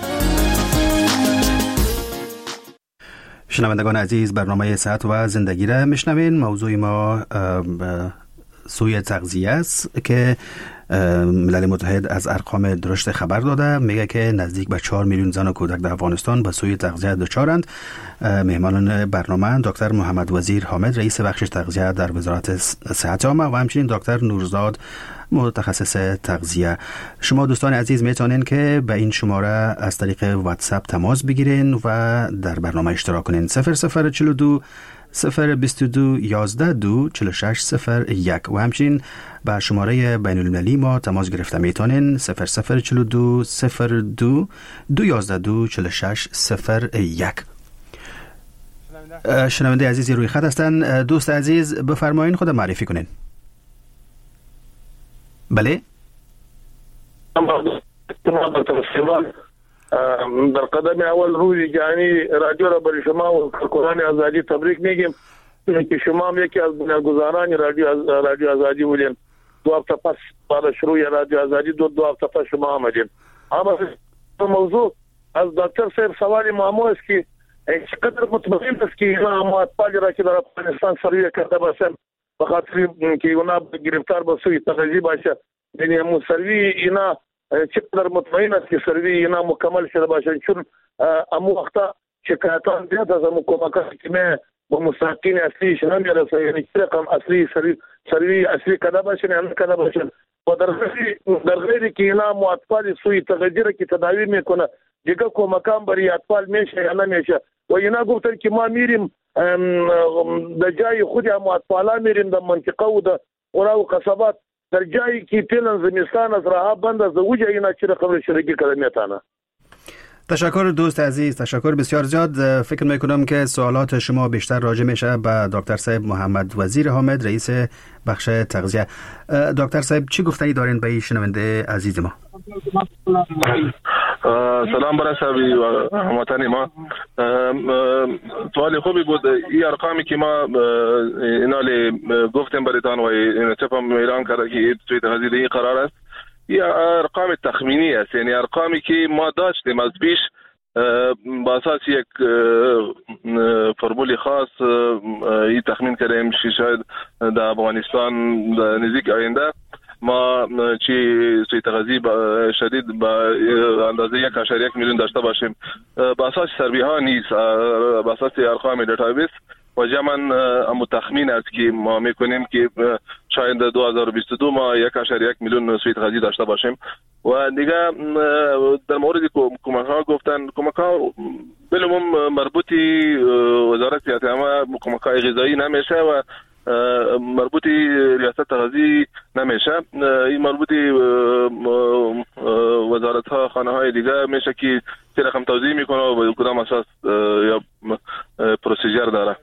شنوندگان عزیز، برنامه صحت و زندگی را میشنوین. موضوع ما سوی تغذیه است که ملل متحد از ارقام درشت خبر داده. میگه که نزدیک به چهار میلیون زن و کودک در افغانستان به سوی تغذیه دچارند. مهمانان برنامه دکتر محمد وزیر حامد، رئیس بخش تغذیه در وزارت صحت عامه، و همچنین دکتر نورزاد، متخصص تغذیه. شما دوستان عزیز میتونین که به این شماره از طریق واتساپ تماس بگیرین و در برنامه اشتراک کنین. صفر صفر چهل و دو صفر بیست و دو یازده دو چهل و شش صفر یک و همچنین با شماره بین المللی ما تماس گرفته میتونین. صفر صفر چهل و دو صفر دو دو یازده دو چهل و شش صفر یک. شنونده عزیزی روی خط هستن. دوست عزیز بفرمایین، خود معرفی کنین. بله. در قدم اول روی جهانی رادیو را برای شما و کارکنان آزادی تبریک میگیم که شما هم یکی از بنیانگذاران رادیو رادیو آزادی بودین. دو هفته پس بعد شروع رادیو آزادی دو دو هفته پس شما آمدین. اما موضوع از دکتر صاحب سوال معمول است که چقدر مطمئن است که ما اطفال را که در افغانستان سروی کرده باشند به خاطر که اونا گرفتار به سوی تغذیه باشه، یعنی همون سروی اینا چقدر مطمئن است که سروی اینا مکمل شده باشند، چون امو وقتا شکایتان زیاد از امو کمکاتی که می با مستحقین اصلیش نمیرسه، یعنی چه رقم اصلی سروی سروی اصلی کده باشند یا نه کده باشند. و در غیری در غیری که اینا مو اطفال سوی تغذیه را که تداوی میکنه دیگه کمکان برای اطفال میشه یا نمیشه. و اینا گفتن که ما میریم در جای خود هم اطفالا میریم در منطقه و در قرى و قصبات در جایی که فعلا زمستان از راه بند از وجه اینا چه رقم شرکی کرده میتانه. تشکر دوست عزیز، تشکر بسیار زیاد. فکر میکنم که سوالات شما بیشتر راجع میشه به دکتر صاحب محمد وزیر حامد، رئیس بخش تغذیه. دکتر صاحب چی گفتنی دارین به شنونده عزیز ما؟ سلام برای صاحبی و هموطنی ما. سوال خوبی بود. این ارقامی که ما اینالی گفتیم برایتان و این چپم اعلان کرده که توی تغذیه این قرار است، این ارقام تخمینی است، یعنی ارقامی که ما داشتیم از پیش با اساس یک فرمولی خاص این تخمین کردیم که شاید در افغانستان نزدیک آینده ما چی سوی تغذیه شدید با اندازه یک اشاریه یک میلیون داشته باشیم. با اساس سروی ها نیست، با اساس ارقام دیتابیس و جمعاً امو تخمین است که ما میکنیم که شاید دو هزار و بیست و دو ما یک اشاریه یک میلیون سوی تغذیه داشته باشیم. و دیگه در مورد کمک ها گفتن، کمک ها بالعموم مربوطی وزارت صحت عامه کمک های غذایی نمیشه و مربوطی ریاست تغذیه نمیشه. این مربوطی وزارت ها خانه های دیگه میشه که چه رقم توزیع میکنه و کدام اساس یا پروسیجر داره.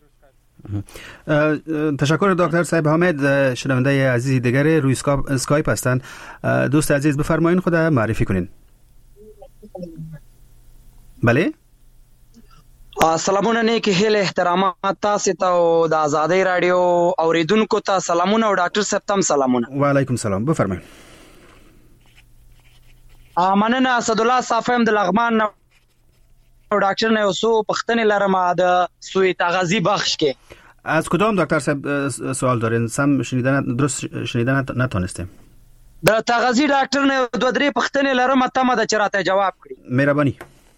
تشکر دکتر صاحب حامد. شنونده عزیزی دیگر روی اسکایپ هستند. دوست عزیز بفرمایین خود معرفی کنین. بله. سلامونه نیکی هیل احترامات تاسو ته او د آزادۍ رادیو اوریدونکو ته سلامونه او ډاکټر صاحب تم سلامونه. وعلیکم سلام، بفرمایئ. مننه. اسد الله صافم د لغمان او ډاکټر نه اوسو پښتنې لرم د سوی تغذیه بخش کې. از کدام دکتر صاحب سوال دارین؟ سم شنیدن درست شنیدن نتونستم. د تغذیه ډاکټر نه دوه درې پښتنې لرم ته ما د چرته جواب کړی. مهرباني.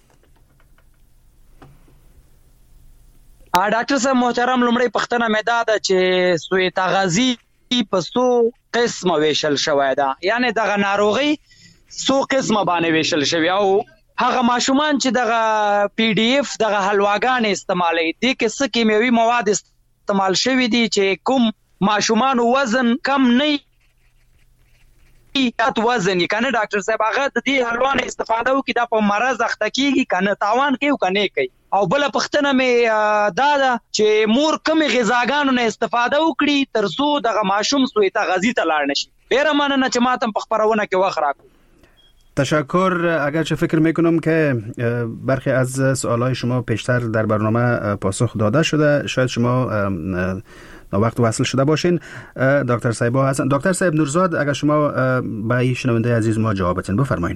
ا ډاکټر صاحب محترم، لومړی پښتنه مې دا ده چې سوی تغذیه په څو قسمه ویشل شوی ده، یعنی دغه ناروغي څو قسمه باندې ویشل شوی او هغه ماشومان چې دغه پی ډی اف دغه حلواګان استعمالوي دي کې څه کیمیاوي مواد استعمال شوی دي چې کوم ماشومان وزن کم نه یات وزن کنه ډاکټر صاحب هغه د دې حلوا نه استفاده وکړي دا په مرز اخته کیږي کنه تاوان کوي کنه کوي او بل پښتنه مې دا ده چې مور کمی غذاګانو نه استفاده وکړي ترڅو دغه ماشوم سوی تغذیه ته لاړ نشي ډیر مننه چې ماته په خبرونه کې وخت راکړو. تشکر. اگرچه فکر میکنم که برخی از سوالای شما پیشتر در برنامه پاسخ داده شده، شاید شما وقت وصل شده باشین. دکتر صاحبا هستن. دکتر صاحب نورزاد اگر شما به شنونده عزیز ما جواب بدین بفرمایید.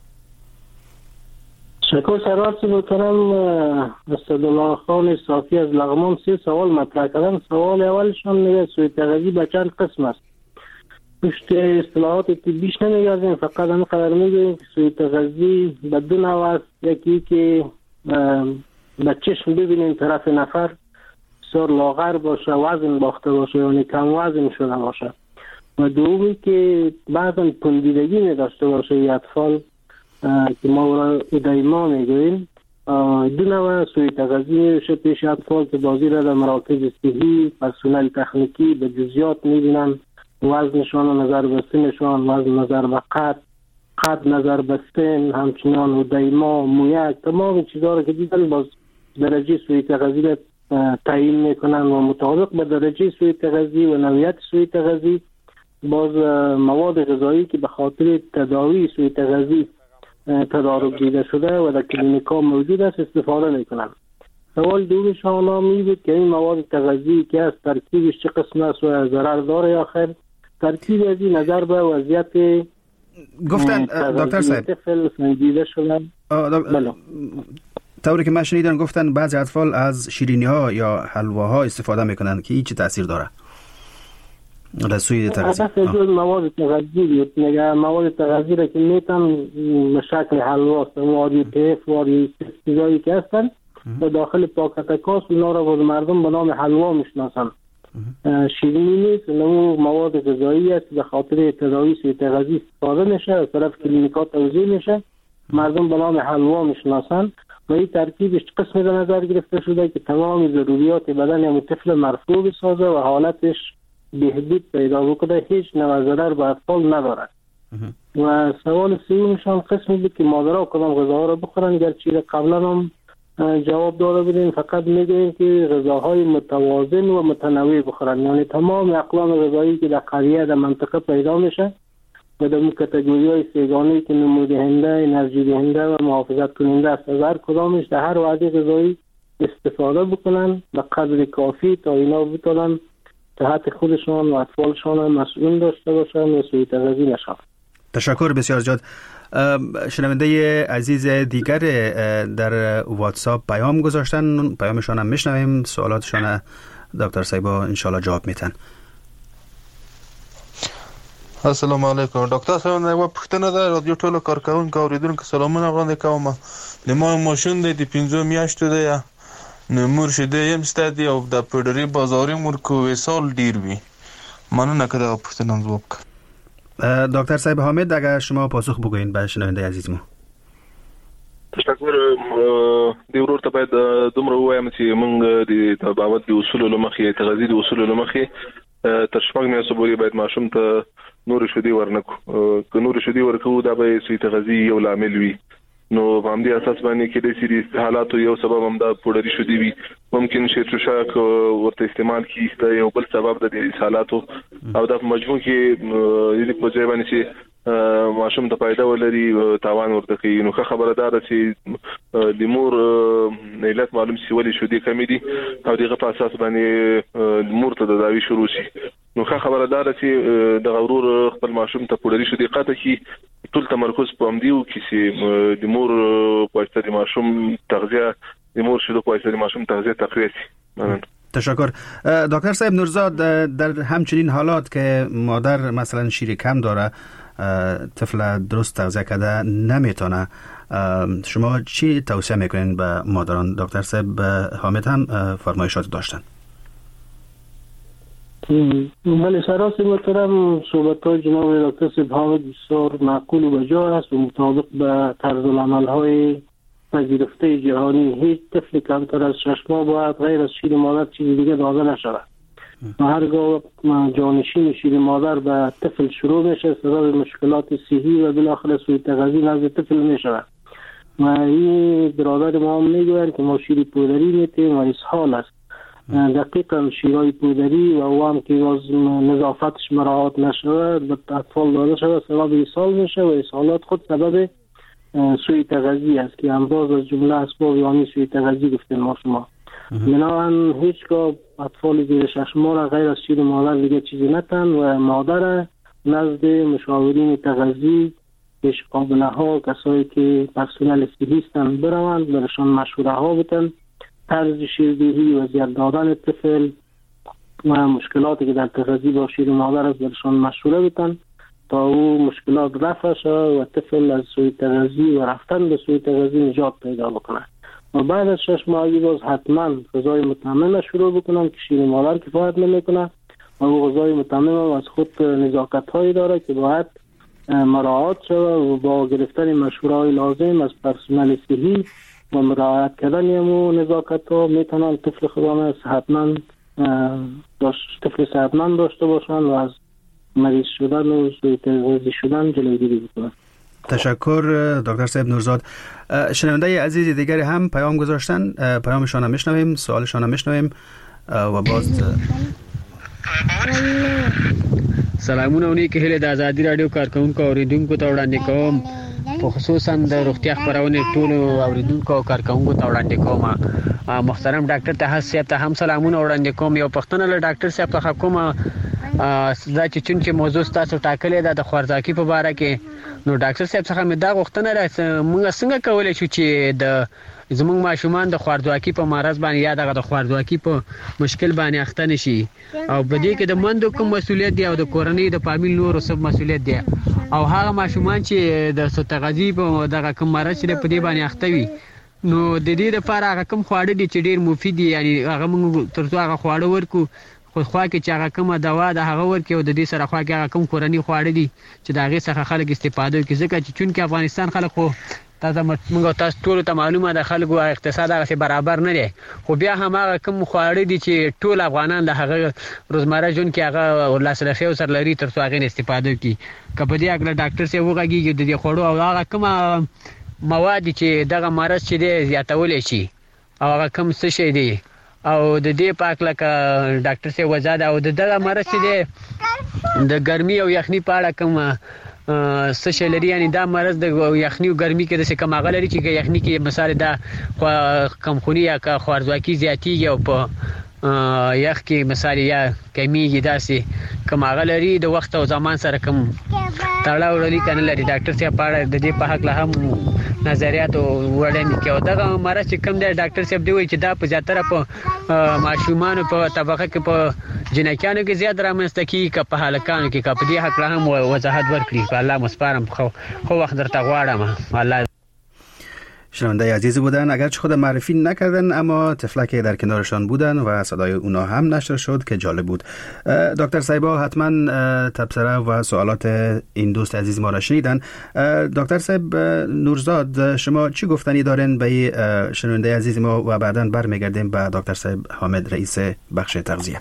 شکر سرات محترم اسدالله خان صافی از لغمان سه سوال مطرح کردن. سوال اولشان میگه سوء تغذیه به چند قسم است؟ پشت اصطلاحات طبیش نمیگردیم، فقط همین قدر میگوییم که سوء تغذیه به دو نوع است. یکی که به چشم ببینیم طرف نفر بسیار لاغر باشه، وزن باخته باشه، یعنی کم وزن شده باشه، و دومی که بعضا پندیدگی نداشته باشه ای اطفال که ما را ادایما میگوییم. دو نوع سوء تغذیه میشه پیش اطفال که بازی را در مراکز صحی پرسنل تکنیکی به جزئیات میبینن، وزنشان نظر به سنشان، وزن نظر به قد، قد نظر به سن، همچنان ادایما، مویک، تمام چیزها را که دیدن باز درجه سوء تغذیه تعیین میکنن و مطابق به درجه سوء تغذیه و نوعیت سوء تغذیه باز مواد غذایی که به خاطر تداوی سوء تغذیه تدارک دیده شده و در کلینیکا موجود است استفاده میکنن. سوال دومش آنها میبود که این مواد تغذیه‌ای که از ترکیبش چه قسم است و ضرر داره یا خیر. ترکیب از این نظر به وضعیت گفتن دکتر صاحب طفل سنجیده شدن. طوری که من شنیدم گفتن بعضی اطفال از شیرینی ها یا حلواها استفاده میکنن که هیچ تاثیر داره در سوی تغذیه. اصلا مواد تغذیه بود، میگه مواد تغذیه را که میتن به شکل حلوا است، واری تیف، واری چیزایی که هستن و داخل پاکتکاس اونا را باز مردم به نام حلوا میشناسن. شیرینی نیست، اون مواد غذایی است به خاطر تداوی سوی تغذیه استفاده میشه، از طرف کلینیکا توزیع میشه، مردم به نام حلوا میشناسن و این ترکیبش قسمی در نظر گرفته شده که تمام ضروریات بدن یا طفل مرفوع بسازه و حالتش بهبود پیدا بکنه، هیچ نوع ضرر به اطفال ندارد. و سوال سومشان قسمی بود که مادرها کدام غذاها را بخورن، گرچه قبلا هم جواب داده بودیم، فقط میگیم که غذاهای متوازن و متنوع بخورن، یعنی تمام اقلام غذایی که در قریه در منطقه پیدا میشه و در کاتگوری های سیگانه‌ای که نمودهنده، انرژی دهنده و محافظت کننده است، از هر کدامش در هر وعده غذایی استفاده بکنن به قدر کافی تا اینا بتونن صحت خودشان و اطفالشان مسئول داشته باشن و سوء تغذیه نشن. تشکر بسیار زیاد. شنونده عزیز دیگر در واتساپ پیام گذاشتن، پیامشان هم میشنویم، سوالاتشان دکتر صاحبا انشالله جواب میتن. السلام علیکم ډاکټر صاحب، نو پښتنه ده رادیو ټولو کارکونکو اوریدونکو سلامونه وړاندې کوم. د ما ماشوم د پنځو میاشتو دی، نو مور شیدې یم ستادي او د پډری بازاري مور کوې سال ډیر وی. مننه که دا پښتنه جواب کړ. دکتر صاحب حامد اگر شما پاسخ بگوین به شنونده عزیز ما. تشکر. د ورور ته باید دومره وایم چې موږ د بابت د اصول لمخې تغذیه د اصول لمخې تر شپږ میاشتو پورې باید ماشوم ته نور شودي ورنکو. که نور شودي ورکو دا به سوء تغذیه یو لامل وي. نو په همدې اساس باندې کې د سری حالاتو یو سبب هم دا پوډری شودي وي، ممکن شیرچوشاک ورته استعمال کیږي دا یو بل سبب د دې حالاتو او د مجموع کې یعنی په ځای باندې چې ماشوم ته پیدا ولري تاوان ورته کوي. نو خبره ده چې د مور علت معلوم شي ولې شودي کمی دي او دغه په اساس باندې مور ته د داوی شروع شي. نو خبره ده چې د غرور خپل ماشوم ته پوډری شودي قطع کی ټول تمرکز په امدیو کې چې د مور په واسطه د ماشوم تغذیه د مور شودو په واسطه د ماشوم تغذیه تقویت شي. تشکر. دکتر صاحب نورزاد، در همچنین حالات که مادر مثلا شیر کم داره، طفل درست تغذیه کرده نمیتونه، شما چی توصیه میکنین به مادران؟ دکتر صاحب حامد هم فرمایشات داشتن. ولی سراسی محترم صحبت های جناب دکتر صاحب بسیار معقول و بجا است و مطابق به طرز العمل های پذیرفته جهانی. هیچ طفل کمتر از شش ماه باید غیر از شیر مادر چیزی دیگه داده نشود و هرگاه جانشین شیر مادر به طفل شروع میشه سبب مشکلات صحی و بالاخره سوء تغذیه نزد طفل میشود و این برادر ما هم میگوید که ما شیر پودری میتیم و اسهال است. دقیقا شیرای پودری و او هم که از نظافتش مراعات نشود به اطفال داده شود سبب اسهال میشه و اسهالات خود سبب سوء تغذیه است که امراض از جمله اسباب یعنی سوء تغذیه گفتیم ما شما. بنابراین هیچگاه اطفال زیر شش ماه را غیر از شیر مادر دیگه چیزی نتن و مادر نزد مشاورین تغذیه پیش قابله ها کسایی که پرسنل صحی هستند بروند برشان مشوره ها بتن طرز شیردهی و زیاد دادن طفل و مشکلاتی که در تغذیه با شیر مادر است برشان مشوره بتن تا او مشکلات رفع شود و طفل از سوء تغذیه و رفتن به سوء تغذیه نجات پیدا بکنه و بعد از شش ماهگی باز حتما غذای متمم شروع بکنن که شیر مادر کفایت نمیکنه و او غذای متمم از خود نزاکت هایی داره که باید مراعات شود و با گرفتن مشوره های لازم از پرسنل صحی و مراعات کردن امو نزاکت ها میتونن طفل خودانه صحتمند طفل صحتمند داشته باشن و از مریض شدن و سوء تغذیه شدن جلوگیری بکنن. تشکر دکتر صاحب نورزاد. شنونده عزیز دیگری هم پیام گذاشتن، پیامشان هم میشنویم، سوالشان هم میشنویم و باز سلامونه اونی که هله د آزادی رادیو کارکونکو اوریدونکو ته وړاندې کوم په خصوصا د روغتیا خبرونه ټول اوریدونکو او کارکونکو ته وړاندې کوم. محترم ډاکټر طه صاحب ته هم سلامونه وړاندې کوم. یو پښتنه له ډاکټر صاحب څخه کوم دا چې چون کې موضوع تاسو ټاکلې ده د خوارځواکي په اړه کې نو ډاکټر صاحب څخه مې دا غوښتنه راځي موږ څنګه کولای شو چې د زموږ ماشومان د خوارځواکي په مرض باندې یا د خوارځواکي په مشکل باندې اخته نشي او په دې کې د مندو کوم مسولیت دی او د کورنۍ د فامیل نور سب مسولیت دی او هغه ماشومان چې د سوتغذی په دغه کوم مرض چې په دې باندې اخته وي نو د دې لپاره هغه کوم خواړه دي چې ډیر مفید دي یعنی هغه موږ ترڅو هغه خواړه ورکو خو خوا کې چې هغه کومه دوا د هغه ورکې او د دې سره خوا کې هغه کوم کورنۍ خواړه دي چې د هغې څخه خلک استفاده وکړي ځکه چې چونکې افغانستان خلک خو تاسو موږ تاسو ټول ته معلومه ده خلکو اقتصاد هغه برابر نه دی خو بیا هم هغه کوم خواړه دي چې ټول افغانان د هغه روزمره ژوند کې هغه لاسرسي سره لري ترڅو هغې استفاده وکړي که په دې هکله ډاکټر صاحب وغږېږي د دې خوړو او هغه کومه مواد چې دغه مرض چې دی زیاتولی شي او هغه کوم څه شی دی او د دې پاک لکه ډاکټر صاحب وضاحت او د دغه مرض چې دی د ګرمي او یخني په اړه کوم څه شی لري یعنی دا مرض د یخني او ګرمي کې د څه کوم هغه لري چې یخني کې مثال دا کمخوني یا خوارځواکي زیاتیږي او په یخ کې مثال یا کمیږي داسې کوم هغه لري د وخت او زمان سره کوم تړاو لري کنه لري ډاکټر صاحب په اړه د دې په حق له هم نظریات وړاندې کوي دغه مرض چې کوم دی ډاکټر صاحب دی وایي چې دا په زیاتره په ماشومانو په طبقه کې په جنکانو کې زیات رامنځته کیږي که په هلکانو کې که په دې حق له هم وضاحت ورکړي په الله مسپارم خو خو وخت درته غواړم الله. شنونده عزیز بودن اگرچه خود معرفی نکردن اما تفلک در کنارشان بودن و صدای اونا هم نشر شد که جالب بود. دکتر صاحبا حتما تبصره و سوالات این دوست عزیز ما را شنیدن. دکتر صاحب نورزاد شما چی گفتنی دارین به شنونده عزیز ما و بعداً برمیگردیم به دکتر صاحب حامد رئیس بخش تغذیه.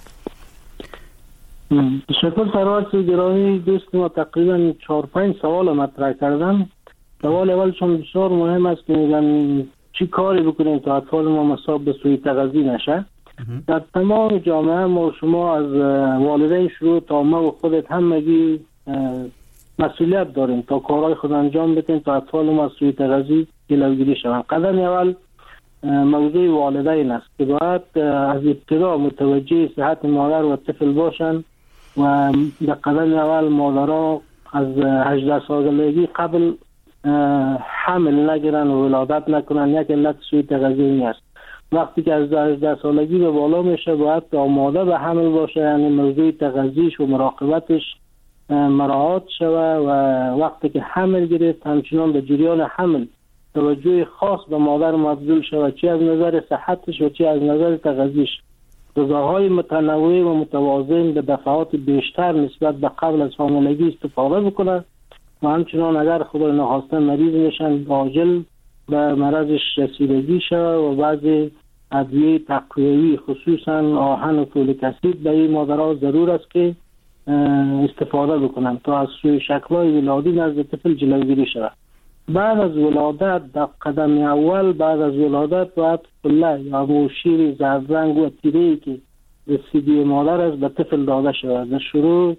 شکر سرورت گرامی دوست ما تقریبا چهار پنج سوال مطرح کردن. سوال اولشون بسیار مهم است که میگن چی کاری بکنیم تا اطفال ما مصاب به سوء تغذیه نشه. در تمام جامعه ما شما از والدین شروع تا ما و خودت همگی مسئولیت داریم تا کارهای خود انجام بدیم تا اطفال ما سوء تغذیه جلوگیری شوند. قدم اول موضوع والدین است که باید از ابتدا متوجه صحت مادر و طفل باشند و در قدم اول مادرها از هجده سالگی قبل حمل نگیرن و ولادت نکنن. یک علت سوء تغذیه است. وقتی که از هجده سالگی به بالا میشه باید آماده به حمل باشه یعنی موضوع تغذیه‌اش و مراقبتش مراعات شود و وقتی که حمل گرفت همچنان به جریان حمل توجه خاص به مادر مبذول شود چه از نظر صحتش و چه از نظر تغذیه‌اش غذاهای متنوع و متوازن به دفعات بیشتر نسبت به قبل از حاملگی استفاده بکنه و همچنان اگر خدای نخواسته مریض میشن عاجل به مرضش رسیدگی شود و بعضی ادویه تقویوی خصوصا آهن و فولیک اسید به این مادرها ضرور است که استفاده بکنن تا از سوء شکل‌های ولادی نزد طفل جلوگیری شود. بعد از ولادت در قدم اول بعد از ولادت باید فله یا موشیر زرد و تیره‌ای که رسیدگی مادر است به طفل داده شود. در شروع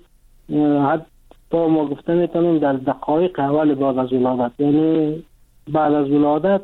حتی ما گفته میتونیم در دقایق اول بعد از ولادت، یعنی بعد از ولادت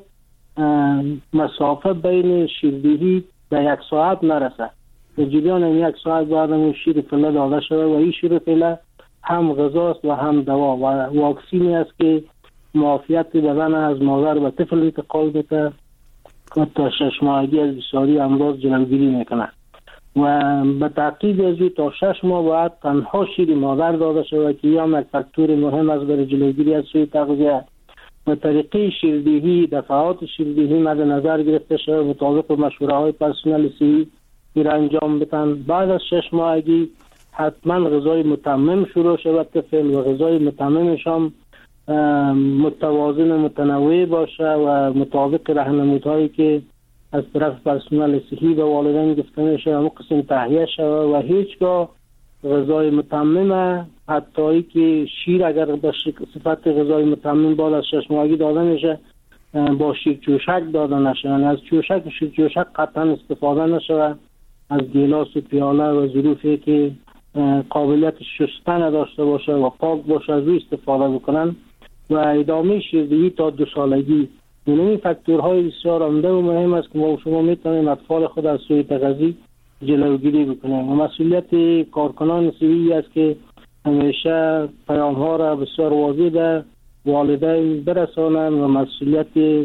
مسافه بین شیردهی به یک ساعت نرسه. در جریان یک ساعت بعد از شیر فله داده شده و این شیر فله هم غذاست و هم دوا و واکسینی است که معافیت بدن از مادر به طفل انتقال میده و تا شش ماهگی از بسیاری امراض جلوگیری میکنه و به تعقیب از تا شش ماه باید تنها شیر مادر داده شده که هم یک فاکتور مهم است برای جلوگیری از سوء تغذیه و طریقه شیردهی دفعات شیردهی مد نظر گرفته شده مطابق مشوره های پرسنل صحی را انجام بدن. بعد از شش ماهگی حتما غذای متمم شروع شود طفل و غذای متممش هم متوازن و متنوع باشه و مطابق راهنمودهایی که از طرف پرسنل صحی و والدین گفته میشه همون قسم تهیه شود و هیچگاه غذای متمم حتی که شیر اگر به صفت غذای متمم بعد از شش ماهگی داده میشه با شیر چوشک داده نشه، یعنی از چوشک و شیر چوشک قطعا استفاده نشه، از گیلاس و پیاله و ظروفی که قابلیت شستن داشته باشه و پاک باشه از روی استفاده بکنن و ادامه شیردهی تا دو سالگی. این فاکتورهای بسیار عمده و مهم است که ما شما میتونیم اطفال خود از سوء تغذیه جلوگیری بکنیم و مسئولیت کارکنان صحی است که همیشه پیام ها را بسیار واضح به والدین برسانند و مسئولیت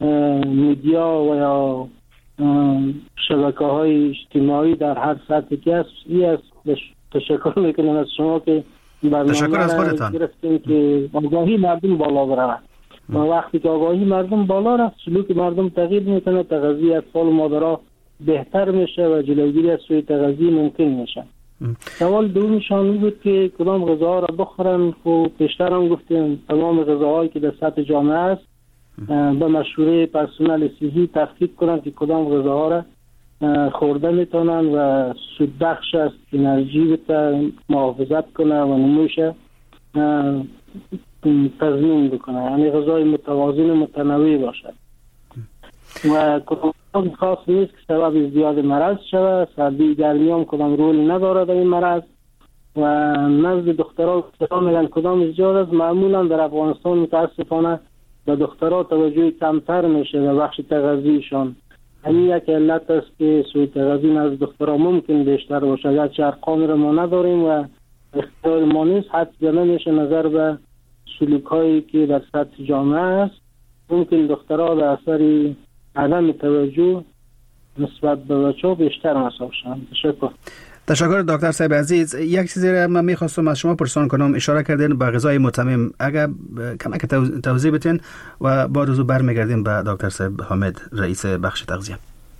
میدیا و یا شبکه های اجتماعی در هر سطحی که است این است. تشکر میکنم از شما که تشکر از خودتان گرفتیم که آگاهی مردم بالا برود و وقتی که آگاهی مردم بالا رفت سلوک مردم تغییر میکنه، تغذیه اطفال و مادرها بهتر میشه و جلوگیری از سوء تغذیه ممکن میشه. سوال دومشان بود که کدام غذاها را بخورن. خب پیشتر هم گفتیم تمام غذاهایی که در سطح جامعه است به مشوره پرسنل صحی تفکیک کنن که کدام غذاها را خورده میتونن و سود بخش است، انرژی بده، محافظت کنه و نموش تضمین بکنه، یعنی غذای متوازن و متنوع باشد و کدام خاص نیست که سبب زیاد مرض شود. سردی گرمی هم کدام رول نداره در این مرض و نزد دخترها میگن کدام زیاد است. معمولا در افغانستان متاسفانه به دخترها توجه کمتر میشه در بخش تغذیهشان. همین یک علت است که سوء تغذیه نزد دخترها ممکن بیشتر باشه، اگرچه ارقام را ما نداریم و اختیار ما نیست، حد زده میشه نظر به سلوک هایی که در سطح جامعه است. ممکن دخترها در اثر عدم توجه نسبت به بچه‌ها بیشتر مصاب شوند. تشکر. تشکر دکتر صاحب عزیز. یک چیزی را من میخواستم از شما پرسان کنم، اشاره کردین به غذای متمم، اگر کمک توضیح بدین و بعد از برمیگردیم به دکتر صاحب حامد رئیس بخش تغذیه.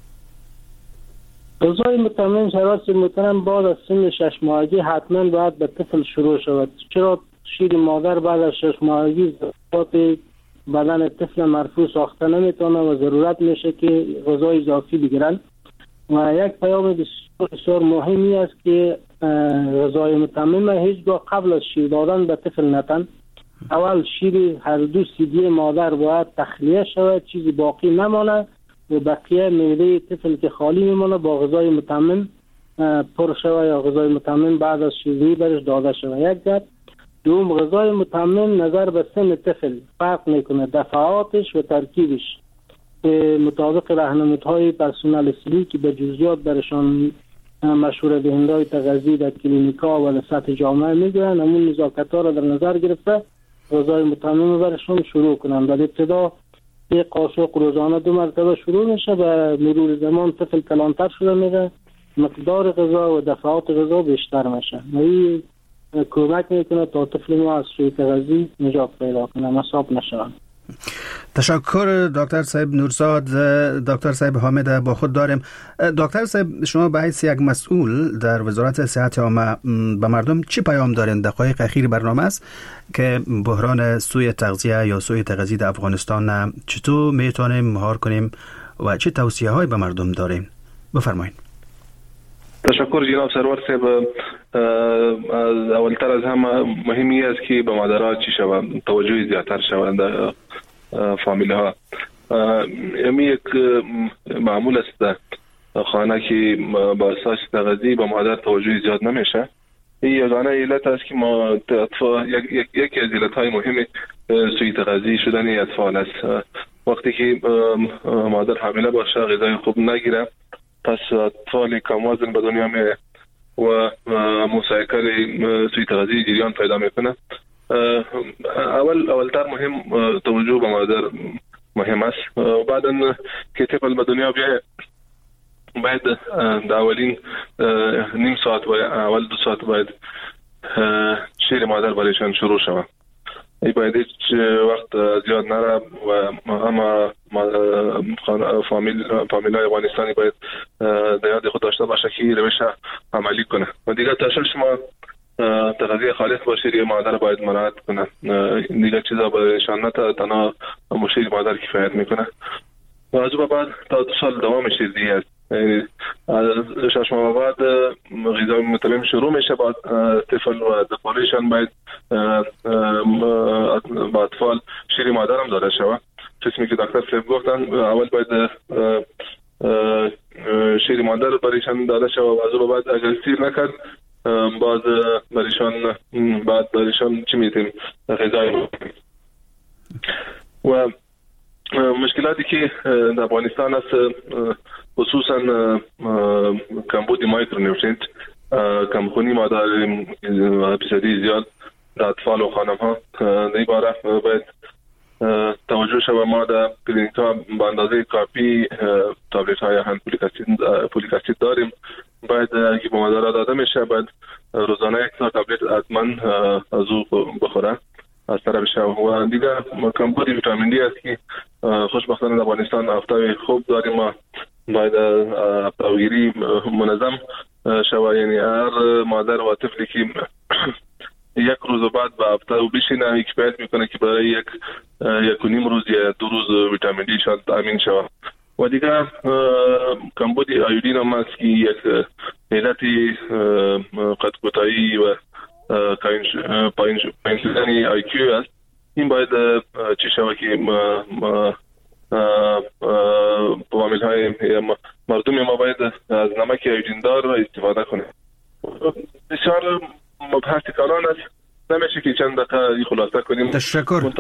غذای متمم شرایط محترم بعد از سن شش ماهگی حتما باید به طفل شروع شود، چرا شیر مادر بعد از شش ماهگی ذات بدن طفل مرفوع ساخته نمیتونه و ضرورت میشه که غذای اضافی بگیرن و یک پیام بسیار بسیار مهمی است که غذای متمم هیچگاه قبل از شیر دادن به طفل نتن. اول شیر هر دو سیدی مادر باید تخلیه شود، چیزی باقی نمانه و بقیه معده طفل که خالی میمونه با غذای متمم پر شود یا غذای متمم بعد از شیردهی برش داده شود. یک گپ دوم، غذای متمم نظر به سن طفل فرق میکنه، دفعاتش و ترکیبش به مطابق راهنمودهای پرسنل صحی که به جزئیات برشان مشوره دهنده‌های تغذیه در کلینیکا و در سطح جامعه میگن، همون نزاکت‌ها را در نظر گرفته غذای متمم برشان شروع کنن. در ابتدا یک قاشق روزانه دو مرتبه شروع میشه، به مرور زمان طفل کلانتر شده میره، مقدار غذا و دفعات غذا بیشتر میشه. این کمک میکنه تا طفل ما از سوء تغذیه نجات پیدا کنه، مصاب نشوند. تشکر دکتر صاحب نورزاد. دکتر صاحب حامد با خود داریم. دکتر صاحب شما به حیث یک مسئول در وزارت صحت عامه به مردم چی پیام دارین؟ دقایق اخیر برنامه است که بحران سوء تغذیه یا سوء تغذیه در افغانستان چطور میتونیم مهار کنیم و چه توصیه های به مردم داریم؟ بفرمایید. تشکر جناب سرور صاحب. اولتر از همه مهمی است که به مادرها چی شود توجه زیادتر شود در فامیل ها. امی یک معمول است در خانه که با اساس تغذیه به مادر توجه زیاد نمیشه. این یگانه علت است که ما اطفال یک یک یکی از علتهای مهم سوء تغذیه شدن اطفال است. وقتی که مادر حامله باشه غذای خوب نگیره پس اطفال کم وزن به دنیا میاد و مسایکل سوء تغذیه جریان پیدا میکنه. اول اولتر مهم توجه به مادر مهم است. بعدن که طفل به دنیا بیاید باید در اولین نیم ساعت و اول دو ساعت باید شیر مادر برایشان شروع شود. ای باید هیچ وقت زیاد نره و همه فامیل فامیل های افغانستانی باید در یاد خود داشته باشه که روش عملی کنه. و دیگه تا شش ماه تغذیه خالص با شیر مادر باید مراعات کنه. دیگه چیزا برایشان نه تنها شیر مادر کفایت میکنه. و از او بعد تا دو سال دوام شیر دیگه است. شش ماه بعد غذا متلم شروع میشه. بعد طفل و دفاعشان باید با اطفال شیر مادر هم داده شود. چیزی که دکتر صاحب گفتن اول باید شیر مادر برایشان داده شود و از او بعد اگر سیر نکرد بعد برایشان بعد برایشان چی میتیم غذای و مشکلاتی که در افغانستان است خصوصا کمبود مایکرونیوترینت کمخونی مادر بسیاری زیاد در اطفال و خانم ها در این باره باید توجه شود. ما در کلینیک ها به اندازه کافی تابلت های هم فولیک اسید داریم. باید اگه به مادر داده میشه باید روزانه یک تا تابلت حتما از او بخوره از طرف شما. و دیگه کمبود ویتامین دی است که خوشبختانه در افغانستان هفته خوب داریم. ما باید هفته‌گیری منظم شود. یعنی هر مادر و طفلی که یک روز بعد به هفته و بشینه کفایت میکنه که برای یک یک و نیم روز یا دو روز ویتامین دی شاید تامین شود. و دیگه کمبود آیودین هم است که یک علتی قد کوتاهی و پایین شدن آی کیو است. این باید چی شود که فامیل های مردم ما باید از نمک آیودین دار استفاده کنه. بسیار مبحث کلان است. نمیشه که چند دقیقه خلاصه کنیم. تشکر.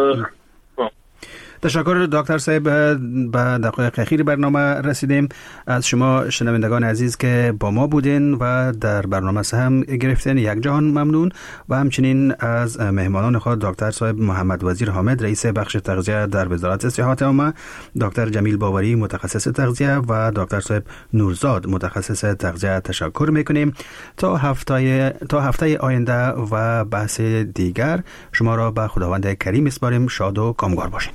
تشکر دکتر صاحب. به دقایق اخیر برنامه رسیدیم. از شما شنوندگان عزیز که با ما بودین و در برنامه سهم گرفتین یک جهان ممنون و همچنین از مهمانان خود دکتر صاحب محمد وزیر حامد رئیس بخش تغذیه در وزارت صحت عامه، دکتر جمیل باوری متخصص تغذیه و دکتر صاحب نورزاد متخصص تغذیه تشکر میکنیم. تا هفته تا هفته آینده و بحث دیگر شما را به خداوند کریم میسپاریم. شاد و کامگار باشین.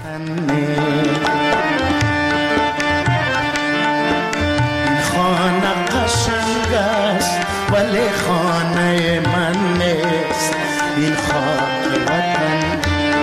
خانه قشنگ است ولی خانه من نیست. این خاک وطن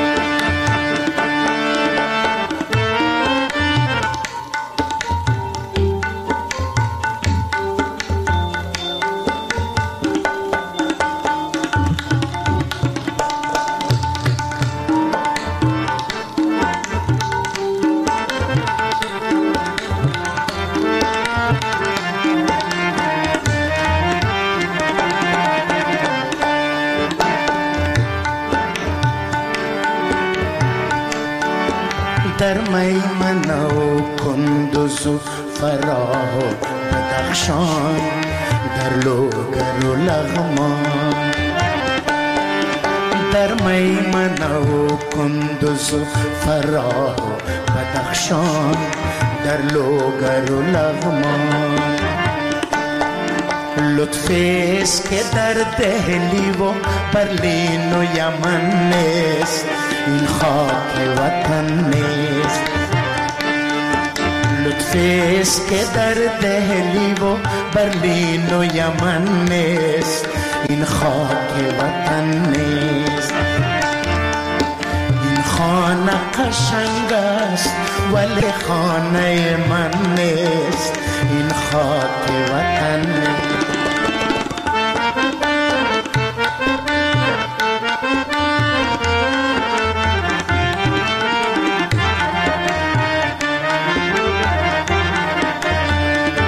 در میمنه و کندوز و فراه و بدخشان در لوگر و لغمان. در میمنه و کندوز و فراه و بدخشان در لوگر و لغمان. لطفیست که در دهلی و برلین و یمن نیست. این خاک وطن نیست. لطفیست که در دهلی و برلین و یمن نیست، این خاک وطن نیست. این خانه قشنگ است ولی خانه من نیست، این خاک وطن نیست.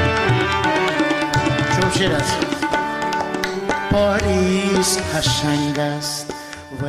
پاریس قشنگ